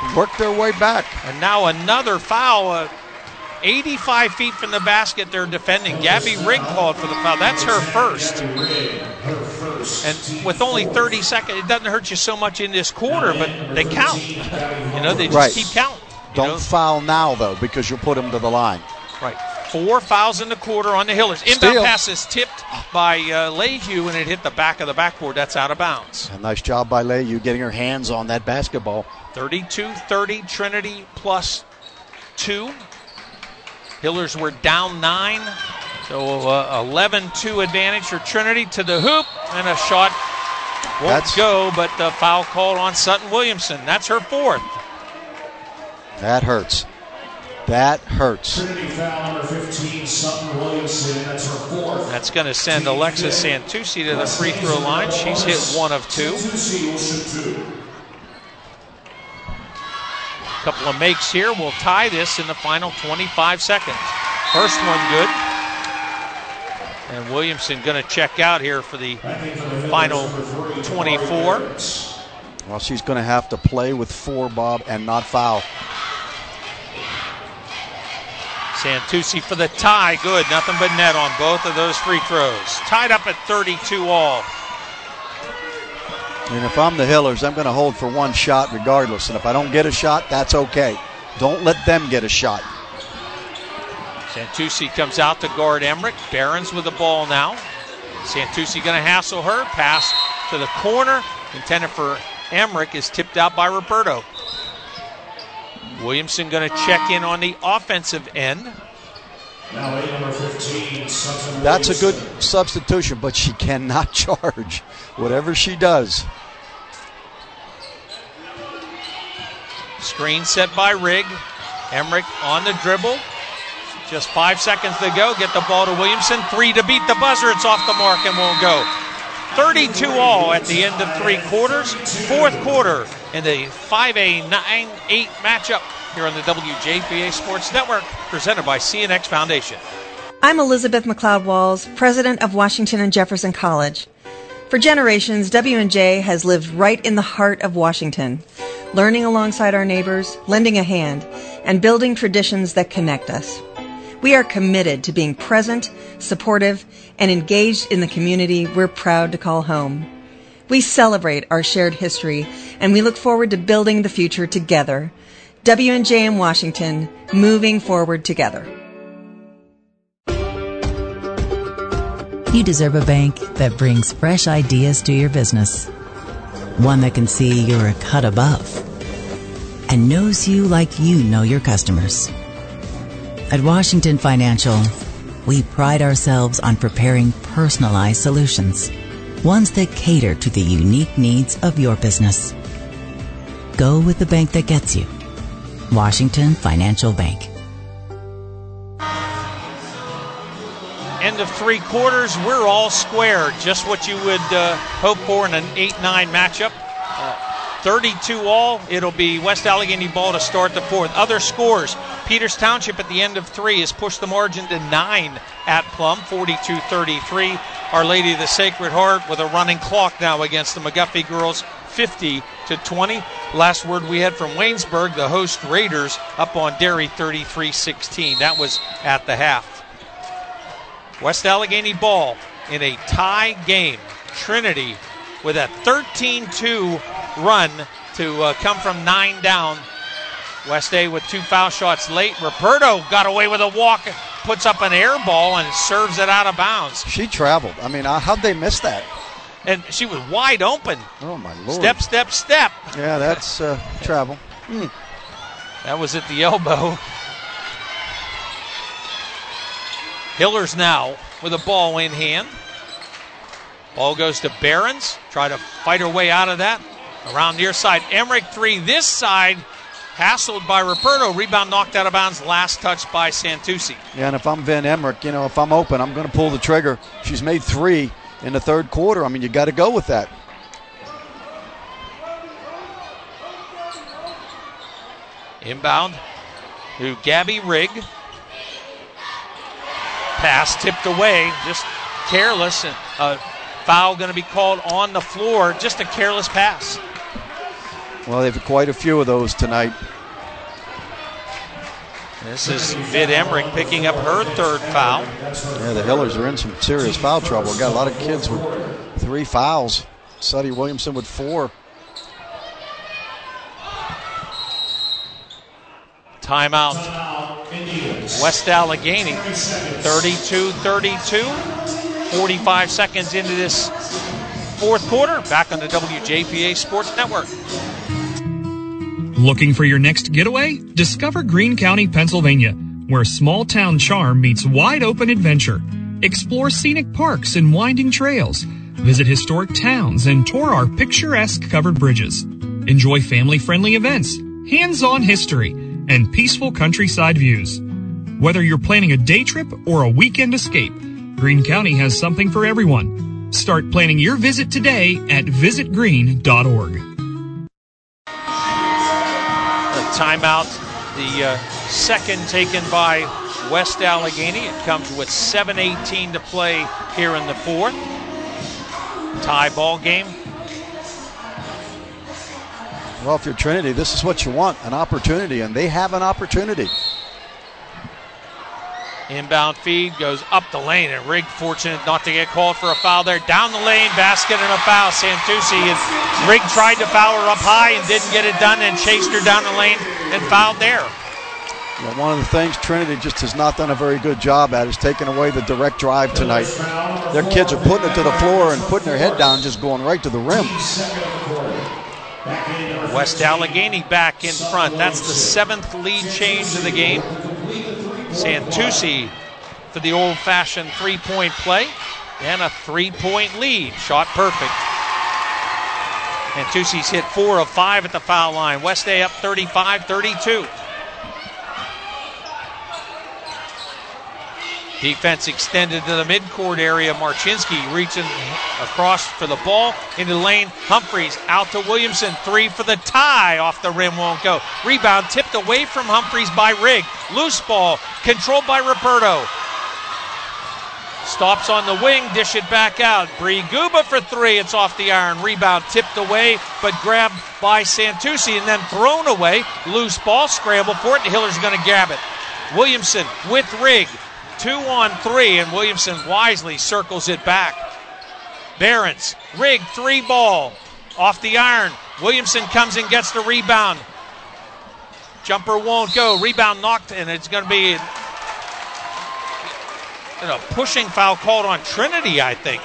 worked their way back. And now another foul. 85 feet from the basket they're defending. Gabby Rigg called for the foul. That's her first. And with only 30 seconds, it doesn't hurt you so much in this quarter, but they count. They just keep counting. Don't foul now, though, because you'll put them to the line. Right. 4 fouls in the quarter on the Hillers. Inbound pass is tipped by Lehue, and it hit the back of the backboard. That's out of bounds. A nice job by Lehue getting her hands on that basketball. 32-30, Trinity plus 2. Hillers were down 9, so 11-2 advantage for Trinity to the hoop, and a shot won't go, but the foul called on Sutton Williamson. That's her 4th. That hurts. That hurts. Trinity foul number 15, Sutton Williamson. That's her 4th. That's going to send Alexis Santucci to the free throw line. She's hit 1 of 2. Santucci will shoot 2. Couple of makes here will tie this in the final 25 seconds. First one good. And Williamson going to check out here for the final 24. Well, she's going to have to play with 4, Bob, and not foul. Santucci for the tie. Good. Nothing but net on both of those free throws. Tied up at 32 all. And if I'm the Hillers, I'm going to hold for 1 shot regardless. And if I don't get a shot, that's okay. Don't let them get a shot. Santucci comes out to guard Emmerich. Behrens with the ball now. Santucci going to hassle her. Pass to the corner. Intended for Emmerich is tipped out by Roberto. Williamson going to check in on the offensive end. Now number 15, Sutton That's a good substitution, but she cannot charge whatever she does. Screen set by Rigg. Emmerich on the dribble. Just 5 seconds to go. Get the ball to Williamson. 3 to beat the buzzer. It's off the mark and won't go. 32 all at the end of 3 quarters. 4th quarter in the 5A 9-8 matchup here on the WJPA Sports Network, presented by CNX Foundation. I'm Elizabeth McLeod-Walls, president of Washington and Jefferson College. For generations, W&J has lived right in the heart of Washington, learning alongside our neighbors, lending a hand, and building traditions that connect us. We are committed to being present, supportive, and engaged in the community we're proud to call home. We celebrate our shared history, and we look forward to building the future together. W&J in Washington, moving forward together. You deserve a bank that brings fresh ideas to your business. One that can see you're a cut above and knows you like you know your customers. At Washington Financial, we pride ourselves on preparing personalized solutions, ones that cater to the unique needs of your business. Go with the bank that gets you. Washington Financial Bank. End of 3 quarters, we're all square. Just what you would hope for in an 8-9 matchup. 32 all. It'll be West Allegheny ball to start the 4th. Other scores. Peters Township at the end of 3 has pushed the margin to 9 at Plum, 42-33. Our Lady of the Sacred Heart with a running clock now against the McGuffey girls, 50-20. Last word we had from Waynesburg, the host Raiders up on Derry 33-16. That was at the half. West Allegheny ball in a tie game. Trinity with a 13-2 run to come from 9 down. West A with 2 foul shots late. Roberto got away with a walk, puts up an air ball and serves it out of bounds. She traveled. I mean, how'd they miss that? And she was wide open. Oh, my Lord. Step, step, step. Yeah, that's travel. That was at the elbow. Hillers now with a ball in hand. Ball goes to Behrens. Try to fight her way out of that. Around near side. Emmerich 3 this side. Hassled by Roberto. Rebound knocked out of bounds. Last touch by Santucci. Yeah, and if I'm Van Emmerich, if I'm open, I'm going to pull the trigger. She's made 3 in the 3rd quarter. I mean, you got to go with that. Inbound to Gabby Rigg. Pass tipped away. Just careless. And foul going to be called on the floor. Just a careless pass. Well, they've quite a few of those tonight. This is Vid Emmerich picking up her third foul. Yeah, the Hillers are in some serious foul trouble. Got a lot of kids with 3 fouls. Suddy Williamson with 4. Timeout. West Allegheny, 32-32. 45 seconds into this fourth quarter. Back on the WJPA Sports Network. Looking for your next getaway? Discover Greene County, Pennsylvania, where small town charm meets wide open adventure. Explore scenic parks and winding trails. Visit historic towns and tour our picturesque covered bridges. Enjoy family-friendly events, hands-on history, and peaceful countryside views. Whether you're planning a day trip or a weekend escape, Greene County has something for everyone. Start planning your visit today at visitgreene.org. Timeout, the second taken by West Allegheny. It comes with 7:18 to play here in the fourth. Tie ball game. Well, if you're Trinity, this is what you want, an opportunity, and they have an opportunity. Inbound feed goes up the lane, and Rigg fortunate not to get called for a foul there. Down the lane, basket and a foul. Santucci, and Rigg tried to foul her up high and didn't get it done, and chased her down the lane and fouled there. Well, one of the things Trinity just has not done a very good job at is taking away the direct drive tonight. Their kids are putting it to the floor and putting their head down, just going right to the rim. West Allegheny back in front. That's the 7th lead change of the game. Santucci for the old-fashioned three-point play and a 3-point lead. Shot perfect. Santucci's hit 4 of 5 at the foul line. West A up 35-32. Defense extended to the midcourt area. Marchinski reaching across for the ball into the lane. Humphreys out to Williamson. 3 for the tie. Off the rim, won't go. Rebound tipped away from Humphreys by Rigg. Loose ball controlled by Ruperto. Stops on the wing, dish it back out. Bree Guba for 3. It's off the iron. Rebound tipped away, but grabbed by Santucci and then thrown away. Loose ball, scramble for it. The Hillers are going to grab it. Williamson with Rigg. 2 on 3, and Williamson wisely circles it back. Behrens, Rigg, 3 ball. Off the iron. Williamson comes and gets the rebound. Jumper won't go. Rebound knocked, and it's going to be a pushing foul called on Trinity, I think.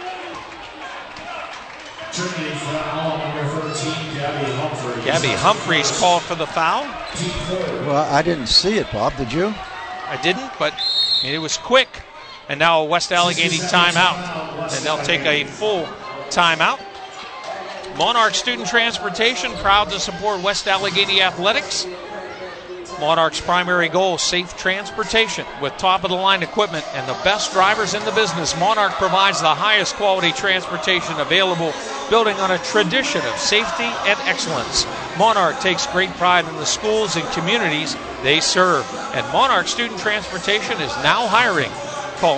Gabby Humphreys called for the foul. Well, I didn't see it, Bob. Did you? I didn't, but it was quick. And now a West Allegheny timeout. And they'll take a full timeout. Monarch Student Transportation, proud to support West Allegheny Athletics. Monarch's primary goal, safe transportation with top-of-the-line equipment and the best drivers in the business. Monarch provides the highest quality transportation available, building on a tradition of safety and excellence. Monarch takes great pride in the schools and communities they serve. And Monarch Student Transportation is now hiring. Call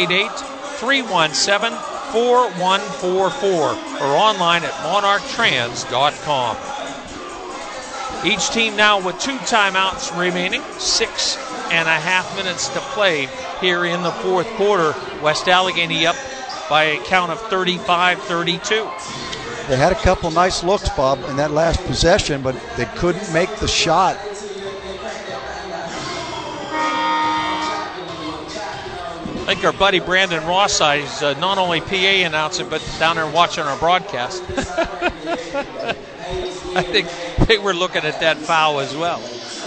888-317-4144 or online at monarchtrans.com. Each team now with 2 timeouts remaining, 6.5 minutes to play here in the fourth quarter. West Allegheny up by a count of 35-32. They had a couple nice looks, Bob, in that last possession, but they couldn't make the shot. I think our buddy Brandon Ross is not only PA announcing, but down there watching our broadcast. I think they were looking at that foul as well.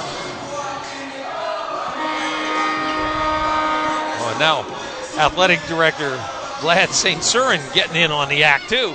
Oh, now athletic director Vlad St. Surin getting in on the act too.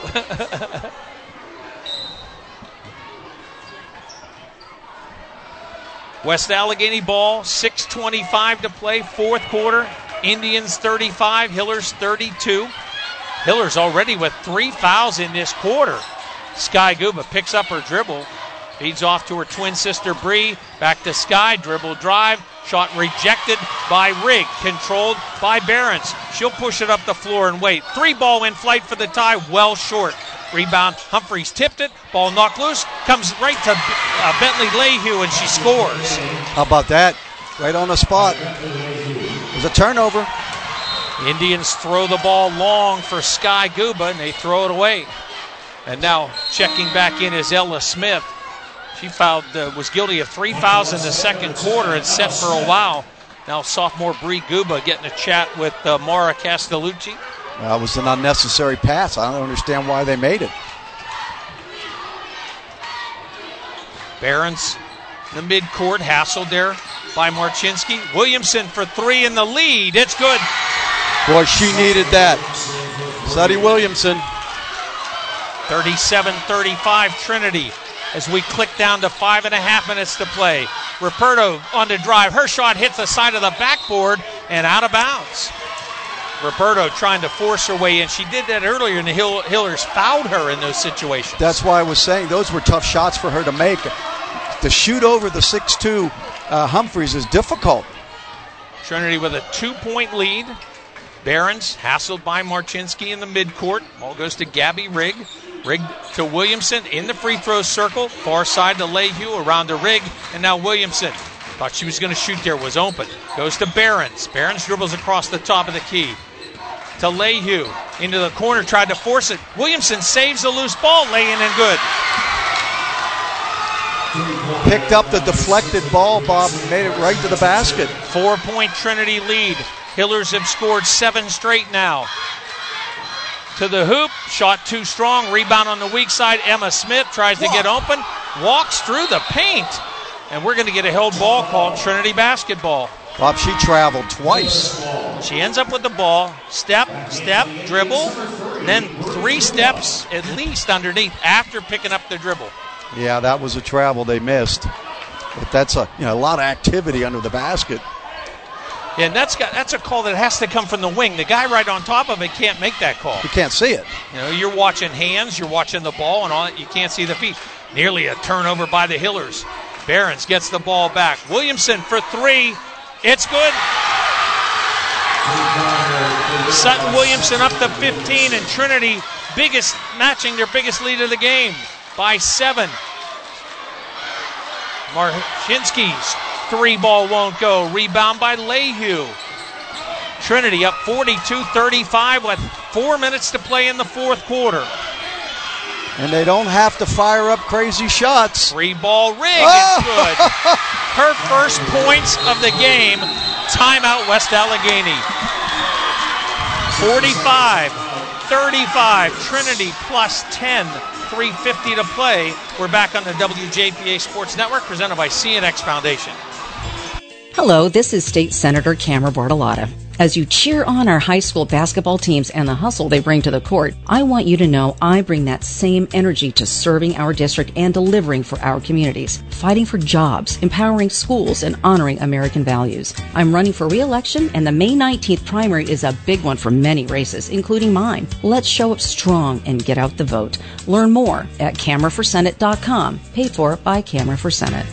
West Allegheny ball, 6:25 to play, fourth quarter. Indians 35, Hillers 32. Hillers already with 3 fouls in this quarter. Sky Guba picks up her dribble, feeds off to her twin sister Bree, back to Sky, dribble drive, shot rejected by Rigg, controlled by Behrens. She'll push it up the floor and wait. 3 ball in flight for the tie, well short. Rebound, Humphreys tipped it. Ball knocked loose. Comes right to Bentley Layhew, and she scores. How about that? Right on the spot. There's a turnover. Indians throw the ball long for Sky Guba, and they throw it away. And now checking back in is Ella Smith. She fouled, was guilty of 3 fouls in the second quarter and set for a while. Now sophomore Bree Guba getting a chat with Mara Castellucci. That was an unnecessary pass. I don't understand why they made it. Barons in the midcourt, hassled there by Marchinski. Williamson for three in the lead. It's good. Boy, she needed that. Suddy Williamson. 37-35 Trinity as we click down to 5.5 minutes to play. Ruperto on the drive. Her shot hits the side of the backboard and out of bounds. Ruperto trying to force her way in. She did that earlier, and the Hillers fouled her in those situations. That's why I was saying those were tough shots for her to make. To shoot over the 6'2" Humphreys is difficult. Trinity with a 2-point lead. Barons hassled by Marchinski in the midcourt. Ball goes to Gabby Rigg. Rigg to Williamson in the free throw circle. Far side to Layhew, around to Rigg, and now Williamson. Thought she was going to shoot there, was open. Goes to Barons. Barons dribbles across the top of the key to Layhew. Into the corner, tried to force it. Williamson saves the loose ball, laying in good. Picked up the deflected ball, Bob, and made it right to the basket. 4-point Trinity lead. Hillers have scored 7 straight now. To the hoop, shot too strong, rebound on the weak side. Emma Smith tries to get open, walks through the paint, and we're going to get a held ball called Trinity basketball. Bob, she traveled twice. She ends up with the ball, step, dribble, then 3 steps at least underneath after picking up the dribble. Yeah, that was a travel they missed. But that's a lot of activity under the basket. Yeah, and that's a call that has to come from the wing. The guy right on top of it can't make that call. You can't see it. You're watching hands, you're watching the ball, and all that. You can't see the feet. Nearly a turnover by the Hillers. Barons gets the ball back. Williamson for 3. It's good. Sutton Williamson up to 15, and Trinity matching their biggest lead of the game by 7. Marchinski's 3-ball won't go. Rebound by Layhew. Trinity up 42-35 with 4 minutes to play in the fourth quarter. And they don't have to fire up crazy shots. 3-ball Rigg is good. Her first points of the game. Timeout West Allegheny. 45-35. Trinity plus 10. 3:50 to play. We're back on the WJPA Sports Network, presented by CNX Foundation. Hello, this is State Senator Camera Bartolotta. As you cheer on our high school basketball teams and the hustle they bring to the court, I want you to know I bring that same energy to serving our district and delivering for our communities, fighting for jobs, empowering schools, and honoring American values. I'm running for re-election, and the May 19th primary is a big one for many races, including mine. Let's show up strong and get out the vote. Learn more at CameraForSenate.com, paid for by Camera for Senate.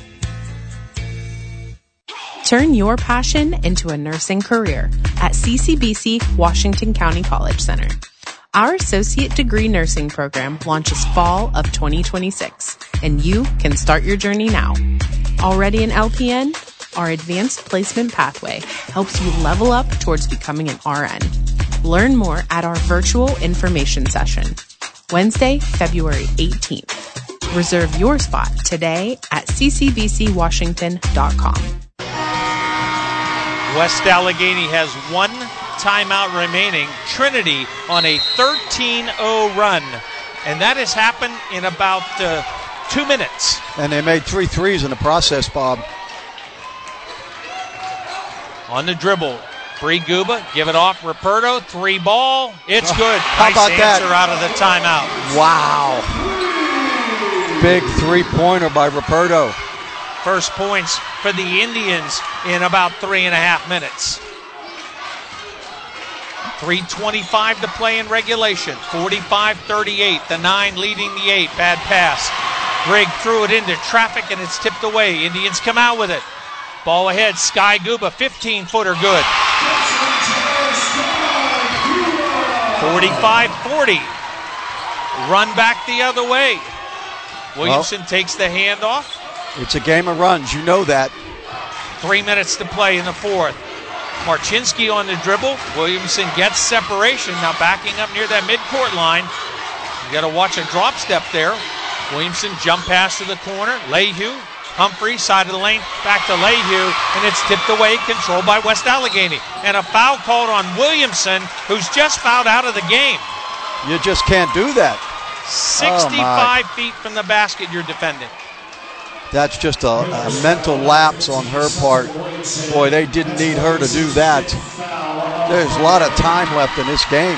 Turn your passion into a nursing career at CCBC Washington County College Center. Our associate degree nursing program launches fall of 2026, and you can start your journey now. Already an LPN? Our advanced placement pathway helps you level up towards becoming an RN. Learn more at our virtual information session, Wednesday, February 18th. Reserve your spot today at ccbcwashington.com. West Allegheny has 1 timeout remaining. Trinity on a 13-0 run. And that has happened in about 2 minutes. And they made 3 threes in the process, Bob. On the dribble, Bree Guba, give it off. Ruperto, 3-ball. It's good. How about that? Answer out of the timeout. Wow. Big 3-pointer by Ruperto. First points for the Indians in about 3.5 minutes. 3:25 to play in regulation. 45-38. The 9 leading the 8. Bad pass. Rigg threw it into traffic and it's tipped away. Indians come out with it. Ball ahead. Sky Guba, 15-footer good. 45-40. run back the other way. Williamson takes the handoff. It's a game of runs. You know that. 3 minutes to play in the fourth. Marchinski on the dribble. Williamson gets separation. Now backing up near that midcourt line. You got to watch a drop step there. Williamson jump pass to the corner. Lehue, Humphrey, side of the lane, back to Lehue, and it's tipped away, controlled by West Allegheny. And a foul called on Williamson, who's just fouled out of the game. You just can't do that. 65 feet from the basket you're defending. That's just a mental lapse on her part. Boy, they didn't need her to do that. There's a lot of time left in this game.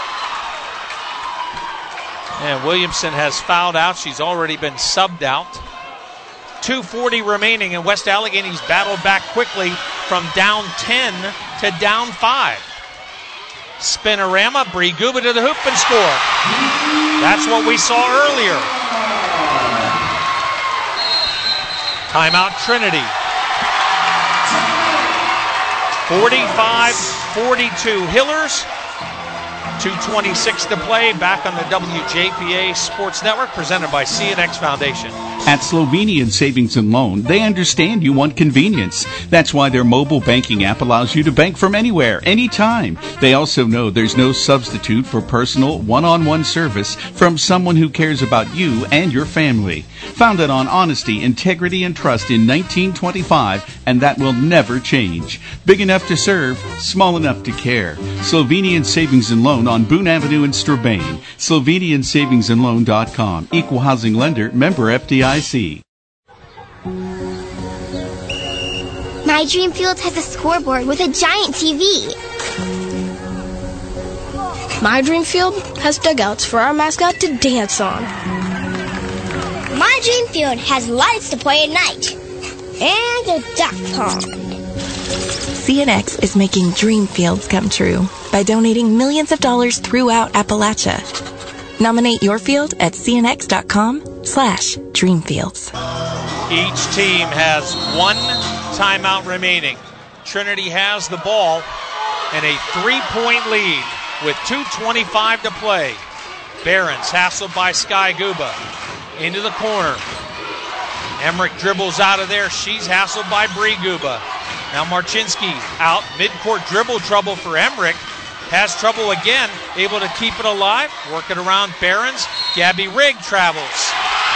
And Williamson has fouled out. She's already been subbed out. 2:40 remaining, and West Allegheny's battled back quickly from down 10 to down 5. Spinorama, Bree Guba to the hoop and score. That's what we saw earlier. Timeout Trinity. 45-42 Hillers. 2:26 to play. Back on the WJPA Sports Network, presented by CNX Foundation. At Slovenian Savings and Loan, they understand you want convenience. That's why their mobile banking app allows you to bank from anywhere, anytime. They also know there's no substitute for personal, one-on-one service from someone who cares about you and your family. Founded on honesty, integrity, and trust in 1925, and that will never change. Big enough to serve, small enough to care. Slovenian Savings and Loan on Boone Avenue in Strabane. SlovenianSavingsandLoan.com. Equal housing lender, member FDIC. My Dream Field has a scoreboard with a giant TV. My Dream Field has dugouts for our mascot to dance on. My Dream Field has lights to play at night. And a duck pond. CNX is making dream fields come true by donating millions of dollars throughout Appalachia. Nominate your field at cnx.com/dreamfields. Each team has one timeout remaining. Trinity has the ball and a 3-point lead with 2:25 to play. Behrens hassled by Sky Guba. Into the corner. Emmerich dribbles out of there. She's hassled by Bree Guba. Now Marchinski out. Midcourt dribble trouble for Emmerich. Has trouble again. Able to keep it alive. Work it around Behrens. Gabby Rigg travels.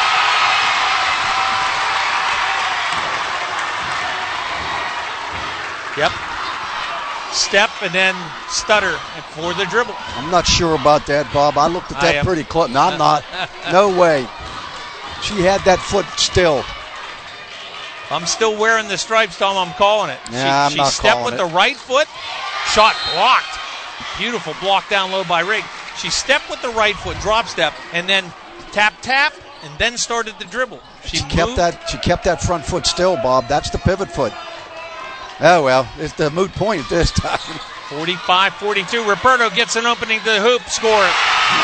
Yep. Step and then stutter for the dribble. I'm not sure about that, Bob. I looked at that pretty close. No, I'm not. No way. She had that foot still. I'm still wearing the stripes, Tom. I'm calling it. Yeah, she stepped with the right foot. Shot blocked. Beautiful block down low by Rigg. She stepped with the right foot, drop step, and then tap, and then started the dribble. She kept that front foot still, Bob. That's the pivot foot. Oh, well, it's the moot point at this time. 45-42. Ruperto gets an opening to the hoop. Score it.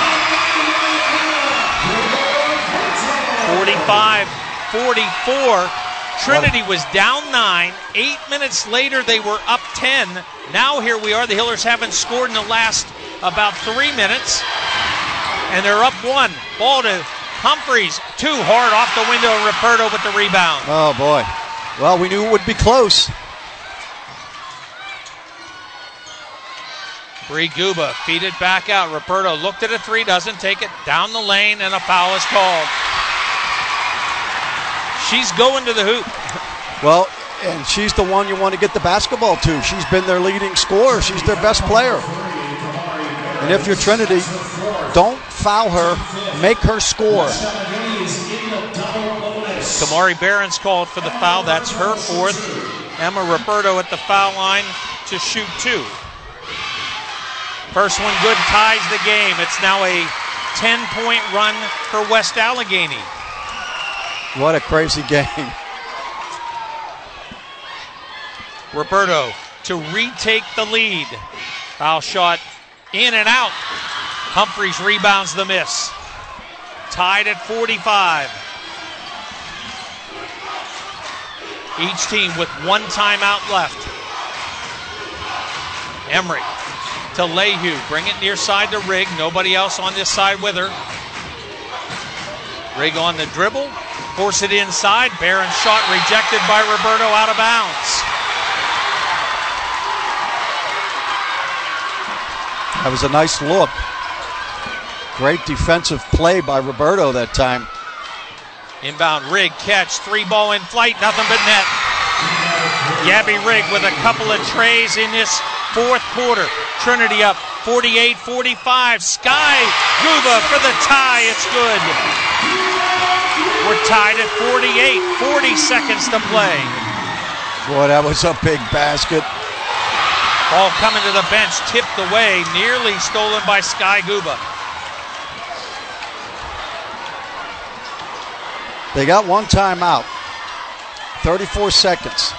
45-44. Trinity was down 9. 8 minutes later, they were up 10. Now here we are. The Hillers haven't scored in the last about 3 minutes. And they're up 1. Ball to Humphreys. Too hard off the window. Ruperto with the rebound. Oh, boy. Well, we knew it would be close. Bree Guba feed it back out. Ruperto looked at a three, doesn't take it. Down the lane, and a foul is called. She's going to the hoop. Well, and she's the one you want to get the basketball to. She's been their leading scorer. She's their best player. And if you're Trinity, don't foul her. Make her score. Kamari Behrens called for the foul. That's her fourth. Emma Ruperto at the foul line to shoot 2. First one good, ties the game. It's now a 10-point run for West Allegheny. What a crazy game. Ruperto to retake the lead. Foul shot in and out. Humphreys rebounds the miss. Tied at 45. Each team with one timeout left. Emmerich to Lehue. Bring it near side to Rigg. Nobody else on this side with her. Rigg on the dribble. Force it inside. Barron's shot rejected by Roberto, out of bounds. That was a nice look. Great defensive play by Roberto that time. Inbound Rigg catch, 3-ball in flight, nothing but net. Gabby Rigg with a couple of trays in this fourth quarter. Trinity up 48-45. Sky Guba for the tie, it's good. We're tied at 48, 40 seconds to play. Boy, that was a big basket. Ball coming to the bench, tipped away, nearly stolen by Sky Guba. They got one timeout. 34 seconds.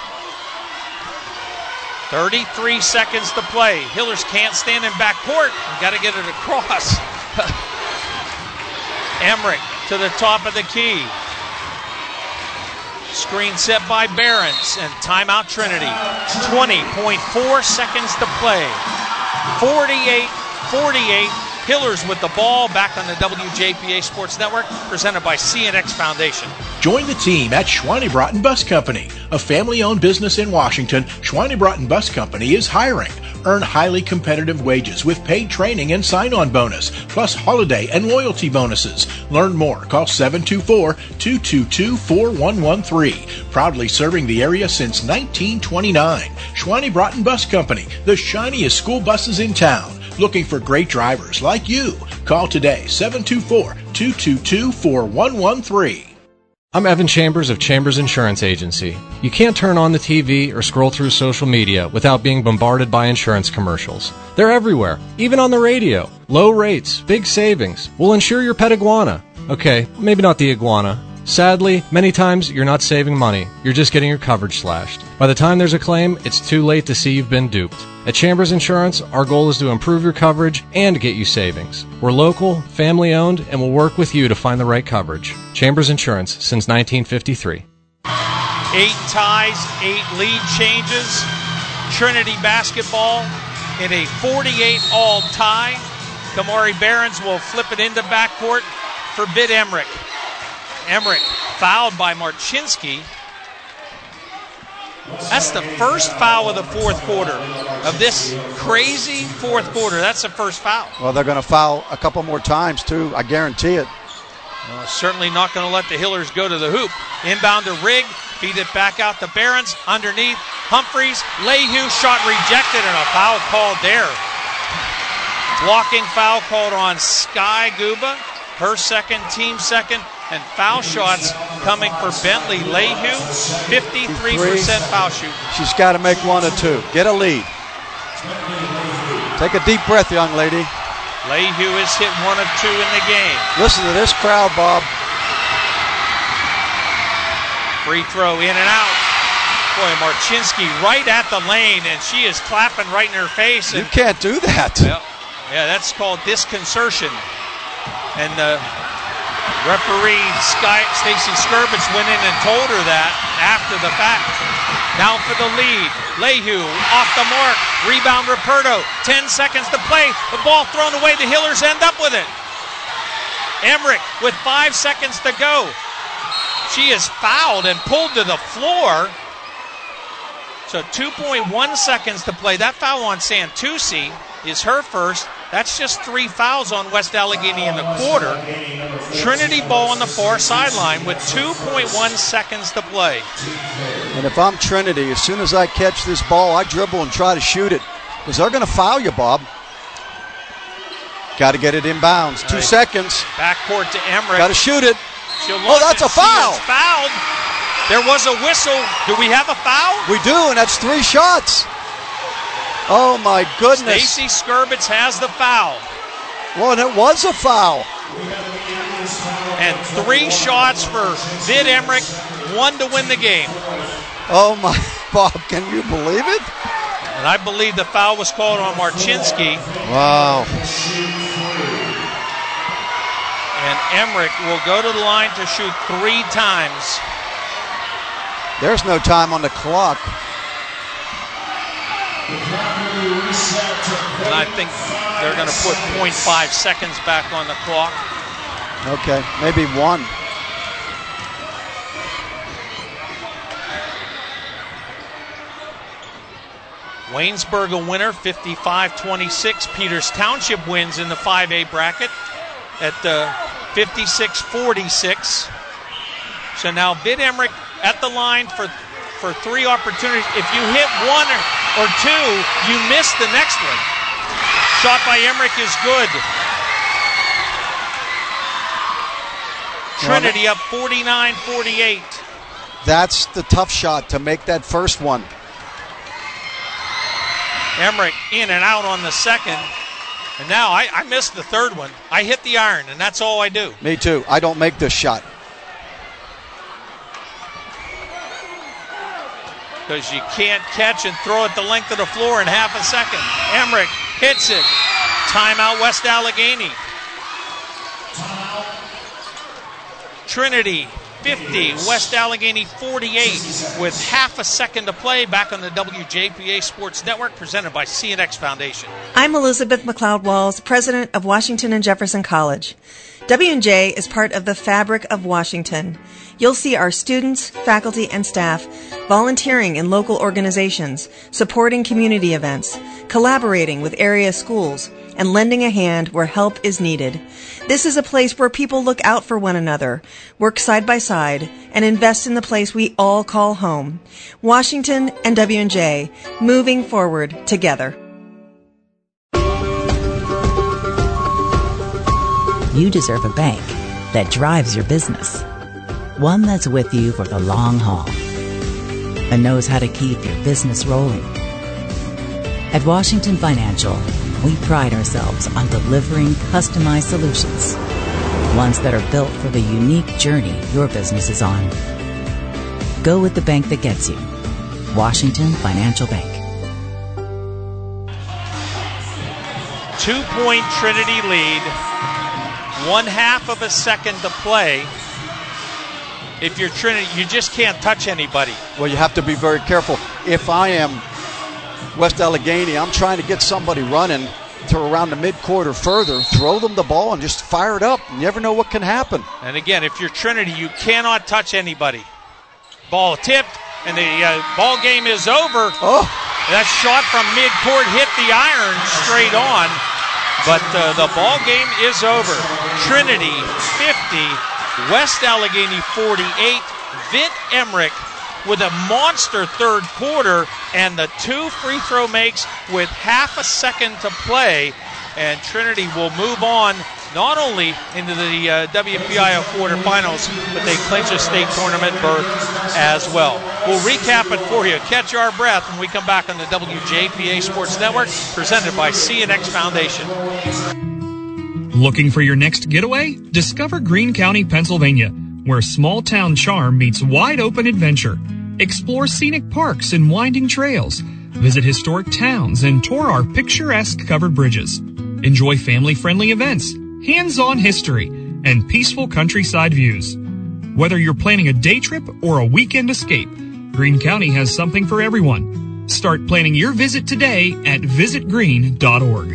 33 seconds to play. Hillers can't stand in backcourt. Got to get it across. Emmerich to the top of the key. Screen set by Barron's and timeout Trinity. 20.4 seconds to play. 48-48. Hillers with the ball, back on the WJPA Sports Network, presented by CNX Foundation. Join the team at Schweinebraten Bus Company, a family-owned business in Washington. Schweinebraten Bus Company is hiring. Earn highly competitive wages with paid training and sign-on bonus, plus holiday and loyalty bonuses. Learn more. Call 724-222-4113. Proudly serving the area since 1929. Schweinebraten Bus Company, the shiniest school buses in town. Looking for great drivers like you. Call today, 724-222-4113. I'm Evan Chambers of Chambers Insurance Agency. You can't turn on the TV or scroll through social media without being bombarded by insurance commercials. They're everywhere, even on the radio. Low rates, big savings. We'll insure your pet iguana. Okay, maybe not the iguana. Sadly, many times you're not saving money. You're just getting your coverage slashed. By the time there's a claim, it's too late to see you've been duped. At Chambers Insurance, our goal is to improve your coverage and get you savings. We're local, family-owned, and we'll work with you to find the right coverage. Chambers Insurance since 1953. 8 ties, 8 lead changes. Trinity basketball in a 48-all tie. Kamari Barron's will flip it into backcourt for Bid Emmerich. Emmerich fouled by Marchinsky. That's the first foul of the fourth quarter of this crazy fourth quarter. That's the first foul. Well, they're going to foul a couple more times, too. I guarantee it. Certainly not going to let the Hillers go to the hoop. Inbound to Rigg. Feed it back out to Barron's. Underneath. Humphreys. Lehue. Shot rejected and a foul called there. Blocking foul called on Sky Guba. Her second, team second. And foul shots coming for Bentley Lehue. 53% foul shoot. She's got to make one or two. Get a lead. Take a deep breath, young lady. Lehue has hit 1 of 2 in the game. Listen to this crowd, Bob. Free throw in and out. Boy, Marchinsky right at the lane, and she is clapping right in her face. You can't do that. Yeah, that's called disconcertion. And the referee, Stacy Skurbitz, went in and told her that after the fact. Now for the lead. Lehue off the mark. Rebound Ruperto. 10 seconds to play. The ball thrown away. The Hillers end up with it. Emmerich with 5 seconds to go. She is fouled and pulled to the floor. So 2.1 seconds to play. That foul on Santucci is her first. That's just 3 fouls on West Allegheny in the quarter. Trinity ball on the far sideline with 2.1 seconds to play. And if I'm Trinity, as soon as I catch this ball, I dribble and try to shoot it. Because they're going to foul you, Bob. Got to get it inbounds. 2 seconds. Backcourt to Emmerich. Got to shoot it. Oh, that's a foul. Fouled. There was a whistle. Do we have a foul? We do, and that's 3 shots. Oh, my goodness. Stacy Skurbitz has the foul. Well, and it was a foul. And 3 shots for Vid Emmerich, 1 to win the game. Oh, my, Bob, can you believe it? And I believe the foul was called on Marchinsky. Wow. And Emmerich will go to the line to shoot 3 times. There's no time on the clock. And I think they're going to put 0.5 seconds back on the clock. Okay, maybe 1. Waynesburg a winner, 55-26. Peters Township wins in the 5A bracket at 56-46. So now Bid Emmerich at the line for 3 opportunities. If you hit 1 or 2, you miss the next one. Shot by Emmerich is good. Trinity up 49-48. That's the tough shot to make that first one. Emmerich in and out on the second. And now I missed the third one. I hit the iron, and that's all I do. Me too. I don't make this shot. Because you can't catch and throw it the length of the floor in half a second. Emmerich hits it. Timeout West Allegheny. Trinity 50, West Allegheny 48 with half a second to play. Back on the WJPA Sports Network, presented by CNX Foundation. I'm Elizabeth McLeod-Walls, president of Washington and Jefferson College. W&J is part of the fabric of Washington. You'll see our students, faculty, and staff volunteering in local organizations, supporting community events, collaborating with area schools, and lending a hand where help is needed. This is a place where people look out for one another, work side by side, and invest in the place we all call home. Washington and W&J, moving forward together. You deserve a bank that drives your business. One that's with you for the long haul and knows how to keep your business rolling. At Washington Financial, we pride ourselves on delivering customized solutions, ones that are built for the unique journey your business is on. Go with the bank that gets you. Washington Financial Bank. 2-point Trinity lead. 1/2 of a second to play. If you're Trinity, you just can't touch anybody. Well, you have to be very careful. If I am West Allegheny, I'm trying to get somebody running to around the mid-quarter further, throw them the ball and just fire it up. You never know what can happen. And again, if you're Trinity, you cannot touch anybody. Ball tipped, and the ball game is over. Oh. That shot from mid-court hit the iron straight on. But the ball game is over. Trinity 50, West Allegheny 48. Vitt Emmerich with a monster third quarter and the 2 free throw makes with half a second to play. And Trinity will move on not only into the WPIL quarterfinals, but they clinch a state tournament berth as well. We'll recap it for you. Catch our breath when we come back on the WJPA Sports Network, presented by CNX Foundation. Looking for your next getaway? Discover Greene County, Pennsylvania, where small-town charm meets wide-open adventure. Explore scenic parks and winding trails. Visit historic towns and tour our picturesque covered bridges. Enjoy family-friendly events, hands-on history, and peaceful countryside views. Whether you're planning a day trip or a weekend escape, Greene County has something for everyone. Start planning your visit today at visitgreene.org.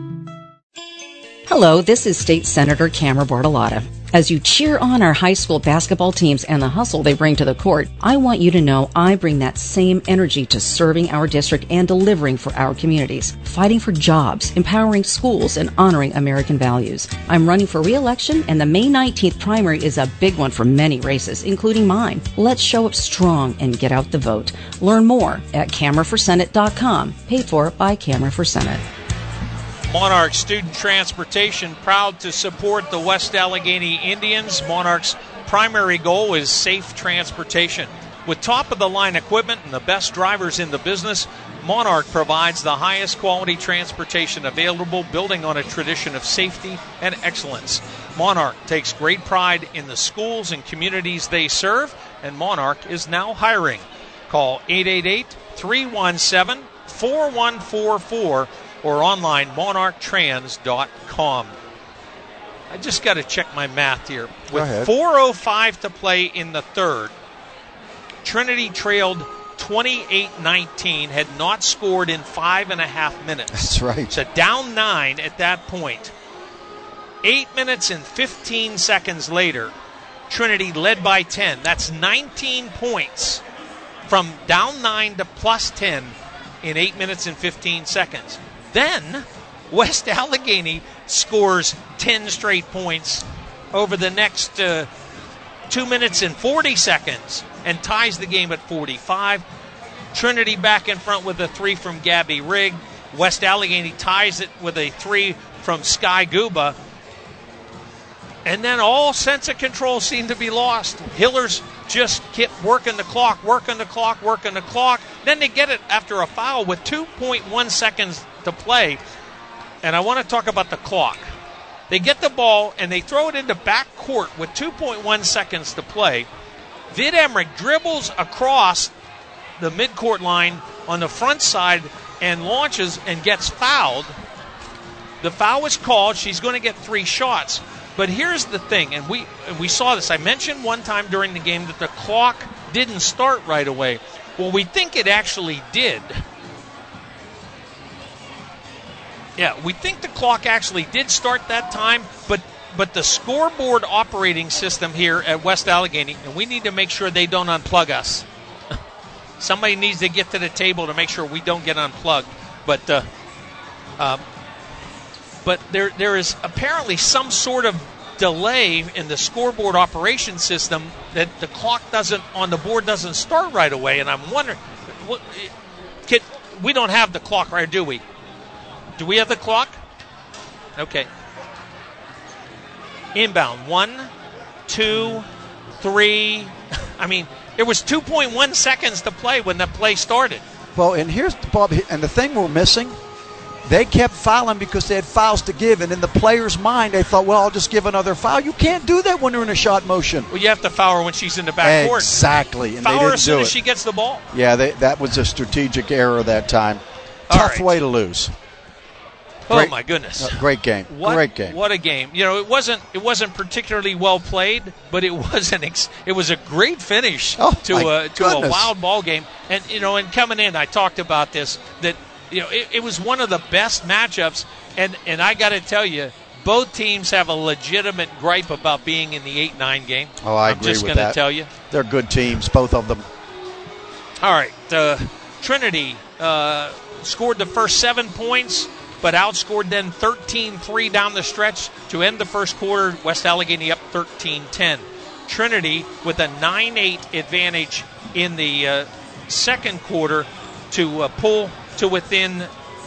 Hello, this is State Senator Camera Bartolotta. As you cheer on our high school basketball teams and the hustle they bring to the court, I want you to know I bring that same energy to serving our district and delivering for our communities, fighting for jobs, empowering schools, and honoring American values. I'm running for re-election, and the May 19th primary is a big one for many races, including mine. Let's show up strong and get out the vote. Learn more at CameraForSenate.com, paid for by Camera for Senate. Monarch Student Transportation, proud to support the West Allegheny Indians. Monarch's primary goal is safe transportation. With top-of-the-line equipment and the best drivers in the business, Monarch provides the highest quality transportation available, building on a tradition of safety and excellence. Monarch takes great pride in the schools and communities they serve, and Monarch is now hiring. Call 888-317-4144 or online, monarchtrans.com. I just got to check my math here. With 4:05 to play in the third, Trinity trailed 28-19, had not scored in 5.5 minutes. That's right. So down 9 at that point. 8 minutes and 15 seconds later, Trinity led by 10. That's 19 points from down 9 to plus 10 in 8 minutes and 15 seconds. Then West Allegheny scores 10 straight points over the next 2 minutes and 40 seconds and ties the game at 45. Trinity back in front with a 3 from Gabby Rigg. West Allegheny ties it with a 3 from Sky Guba. And then all sense of control seemed to be lost. Hillers just kept working the clock. Then they get it after a foul with 2.1 seconds to play. And I want to talk about the clock. They get the ball and they throw it into back court with 2.1 seconds to play. Vid Emmerich dribbles across the midcourt line on the front side and launches and gets fouled. The foul was called. She's going to get 3 shots. But here's the thing, and we saw this. I mentioned one time during the game that the clock didn't start right away. Well, we think it actually did. Yeah, we think the clock actually did start that time, but the scoreboard operating system here at West Allegheny, and we need to make sure they don't unplug us. Somebody needs to get to the table to make sure we don't get unplugged. But there is apparently some sort of delay in the scoreboard operation system that the clock on the board doesn't start right away. And I'm wondering, we don't have the clock, right, do we? Do we have the clock? Okay. Inbound. 1, 2, 3. I mean, there was 2.1 seconds to play when the play started. Well, and here's Bob, and the thing we're missing, they kept fouling because they had fouls to give, and in the player's mind, they thought, well, I'll just give another foul. You can't do that when you're in a shot motion. Well, you have to foul her when she's in the back court. Exactly, and foul they didn't her as soon do as it. she gets the ball. Yeah, that was a strategic error that time. Tough way to lose. Oh my goodness! Great game. Great game. What a game! You know, it wasn't particularly well played, but it was a great finish to a wild ball game. And and coming in, I talked about this that it was one of the best matchups. And I got to tell you, both teams have a legitimate gripe about being in the 8-9 game. Oh, I agree with that. I'm just going to tell you, they're good teams, both of them. All right, Trinity scored the first 7 points, but outscored then 13-3 down the stretch to end the first quarter. West Allegheny up 13-10. Trinity with a 9-8 advantage in the second quarter to pull to within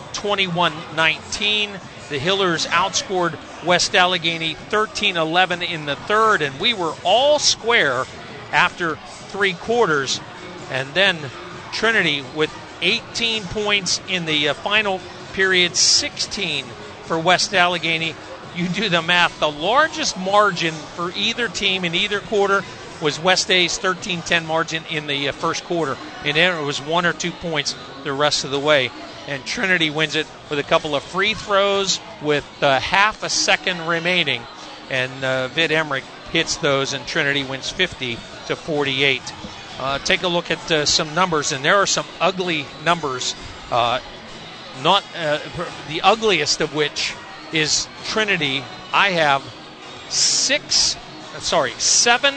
21-19. The Hillers outscored West Allegheny 13-11 in the third, and we were all square after 3 quarters. And then Trinity with 18 points in the final period, 16 for West Allegheny. You do the math. The largest margin for either team in either quarter was West A's 13-10 margin in the first quarter. And then it was 1 or 2 points the rest of the way. And Trinity wins it with a couple of free throws with half a second remaining. And Vid Emmerich hits those, and Trinity wins 50-48. Take a look at some numbers, and there are some ugly numbers. Not the ugliest of which is Trinity. I have 7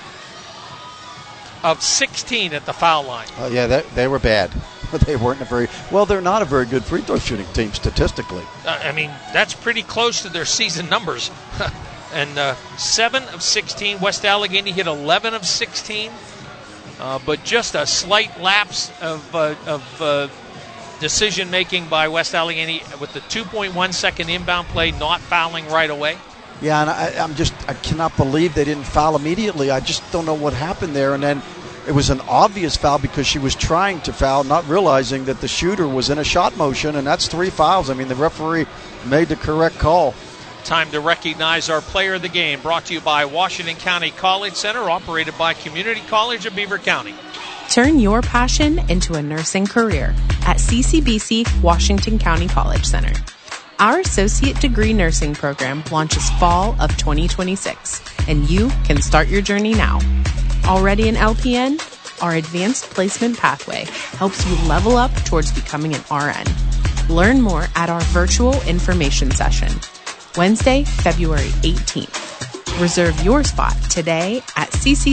of 16 at the foul line. Yeah, they were bad. They weren't they're not a very good free throw shooting team statistically. I mean, that's pretty close to their season numbers. And 7 of 16. West Allegheny hit 11 of 16. But just a slight lapse of decision-making by West Allegheny with the 2.1 second inbound play, not fouling right away. Yeah, and I cannot believe they didn't foul immediately. I just don't know what happened there. And then it was an obvious foul because she was trying to foul, not realizing that the shooter was in a shot motion, and that's 3 fouls. I mean, the referee made the correct call. Time to recognize our player of the game, brought to you by Washington County College Center, operated by Community College of Beaver County. Turn your passion into a nursing career at CCBC Washington County College Center. Our associate degree nursing program launches fall of 2026, and you can start your journey now. Already an LPN? Our advanced placement pathway helps you level up towards becoming an RN. Learn more at our virtual information session, Wednesday, February 18th. Reserve your spot today at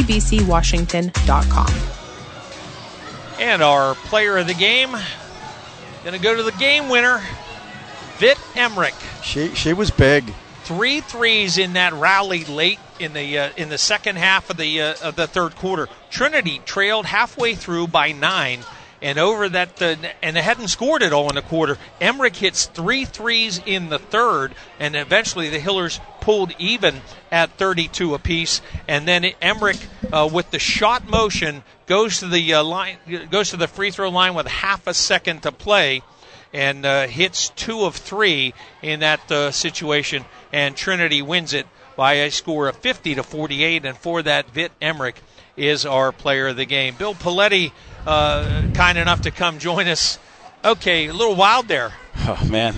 ccbcwashington.com. And our player of the game, Going to go to the game winner, Vit Emmerich. She was big. 3 threes in that rally late in the second half of the third quarter. Trinity trailed halfway through by 9, and over that and they hadn't scored at all in the quarter. Emmerich hits 3 threes in the third, and eventually the Hillers pulled even at 32 apiece. And then Emmerich, with the shot motion, goes to the free throw line with half a second to play, and hits 2 of 3 in that situation. And Trinity wins it by a score of 50-48, and for that, Vit Emmerich is our player of the game. Bill Paletti, kind enough to come join us. Okay, a little wild there. Oh man,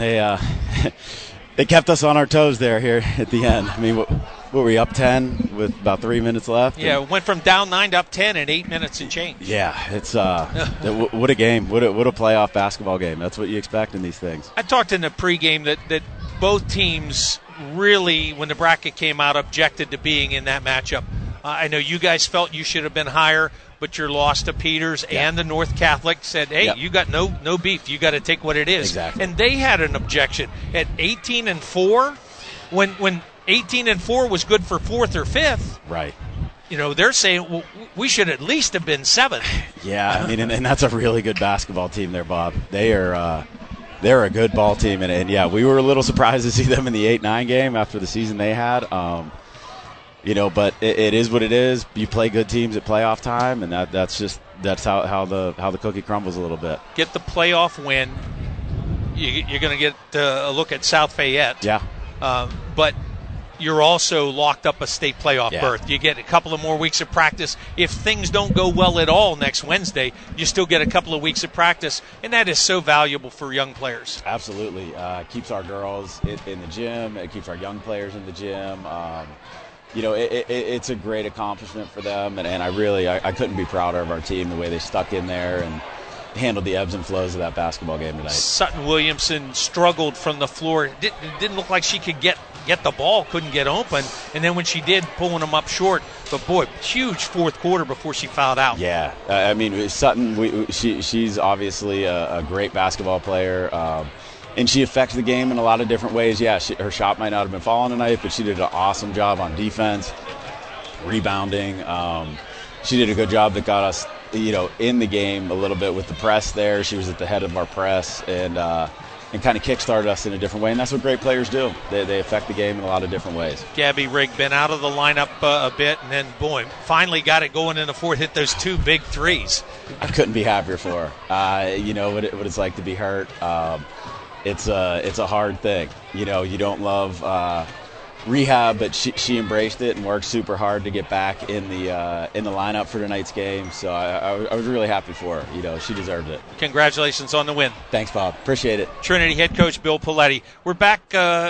they kept us on our toes there here at the end. I mean, what were we, up 10 with about 3 minutes left? Yeah, went from down 9 to up 10 in 8 minutes and change. Yeah, it's what a game, what a playoff basketball game. That's what you expect in these things. I talked in the pregame that both teams really, when the bracket came out, objected to being in that matchup. I know you guys felt you should have been higher, but your loss to Peters and the North Catholic said, hey, you got no beef. You got to take what it is. Exactly. And they had an objection. At 18-4, when 18-4 was good for 4th or 5th, right? You know, they're saying, well, we should at least have been 7th. Yeah, I mean, and that's a really good basketball team there, Bob. They're a good ball team, and yeah, we were a little surprised to see them in the 8-9 game after the season they had. You know, but it is what it is. You play good teams at playoff time, and that's how the cookie crumbles a little bit. Get the playoff win. You're going to get a look at South Fayette. Yeah. But you're also locked up a state playoff berth. You get a couple of more weeks of practice. If things don't go well at all next Wednesday, you still get a couple of weeks of practice, and that is so valuable for young players. Absolutely. Keeps our girls in the gym. It keeps our young players in the gym. You know, it's a great accomplishment for them, and I couldn't be prouder of our team, the way they stuck in there and handled the ebbs and flows of that basketball game tonight. Sutton Williamson struggled from the floor. It didn't look like she could get the ball, couldn't get open, and then when she did, pulling them up short. But boy, huge fourth quarter before she fouled out. Yeah, I mean, Sutton, she's obviously a great basketball player. And she affects the game in a lot of different ways. Yeah, her shot might not have been falling tonight, but she did an awesome job on defense, rebounding. She did a good job that got us, you know, in the game a little bit with the press there. She was at the head of our press and kind of kick-started us in a different way. And that's what great players do. They affect the game in a lot of different ways. Gabby Rigg been out of the lineup a bit, and then, boy, finally got it going in the fourth, hit those 2 big threes. I couldn't be happier for her. You know what it's like to be hurt. It's a hard thing. You know, you don't love rehab, but she embraced it and worked super hard to get back in the lineup for tonight's game. So I was really happy for her. You know, she deserved it. Congratulations on the win. Thanks, Bob. Appreciate it. Trinity head coach Bill Paletti. We're back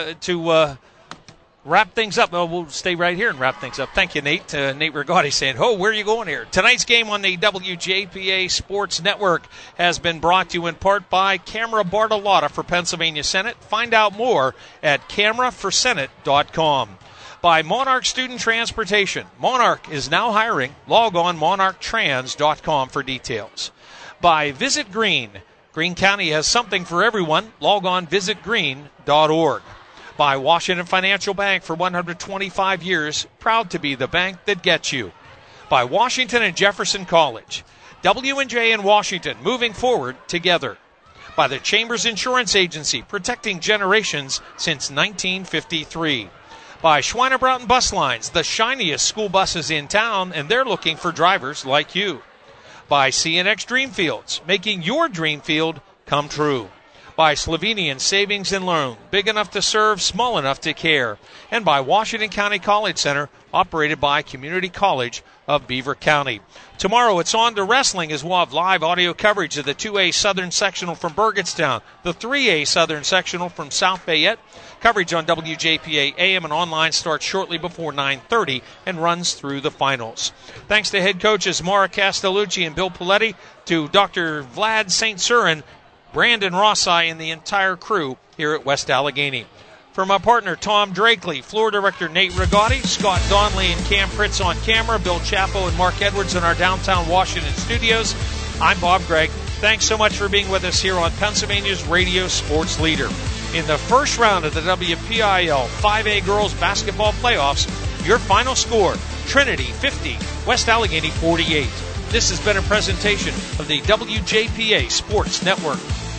to wrap things up. Well, we'll stay right here and wrap things up. Thank you, Nate. Nate Rigotti saying, where are you going here? Tonight's game on the WJPA Sports Network has been brought to you in part by Camera Bartolotta for Pennsylvania Senate. Find out more at cameraforsenate.com. By Monarch Student Transportation. Monarch is now hiring. Log on monarchtrans.com for details. By Visit Green. Greene County has something for everyone. Log on visitgreen.org. By Washington Financial Bank for 125 years, proud to be the bank that gets you. By Washington and Jefferson College. W&J and Washington, moving forward together. By the Chambers Insurance Agency, protecting generations since 1953. By Schweinebrauten Bus Lines, the shiniest school buses in town, and they're looking for drivers like you. By CNX Dreamfields, making your dream field come true. By Slovenian Savings and Loan, big enough to serve, small enough to care. And by Washington County College Center, operated by Community College of Beaver County. Tomorrow it's on to wrestling as we'll have live audio coverage of the 2A Southern Sectional from Burgettstown, the 3A Southern Sectional from South Fayette. Coverage on WJPA AM and online starts shortly before 9:30 and runs through the finals. Thanks to head coaches Mara Castellucci and Bill Paletti, to Dr. Vlad St. Surin, Brandon Rossi, and the entire crew here at West Allegheny. For my partner, Tom Drakely, floor director Nate Rigotti, Scott Donnelly and Cam Pritz on camera, Bill Chapo and Mark Edwards in our downtown Washington studios. I'm Bob Gregg. Thanks so much for being with us here on Pennsylvania's radio sports leader. In the first round of the WPIAL 5A Girls Basketball Playoffs, your final score, Trinity 50, West Allegheny 48. This has been a presentation of the WJPA Sports Network.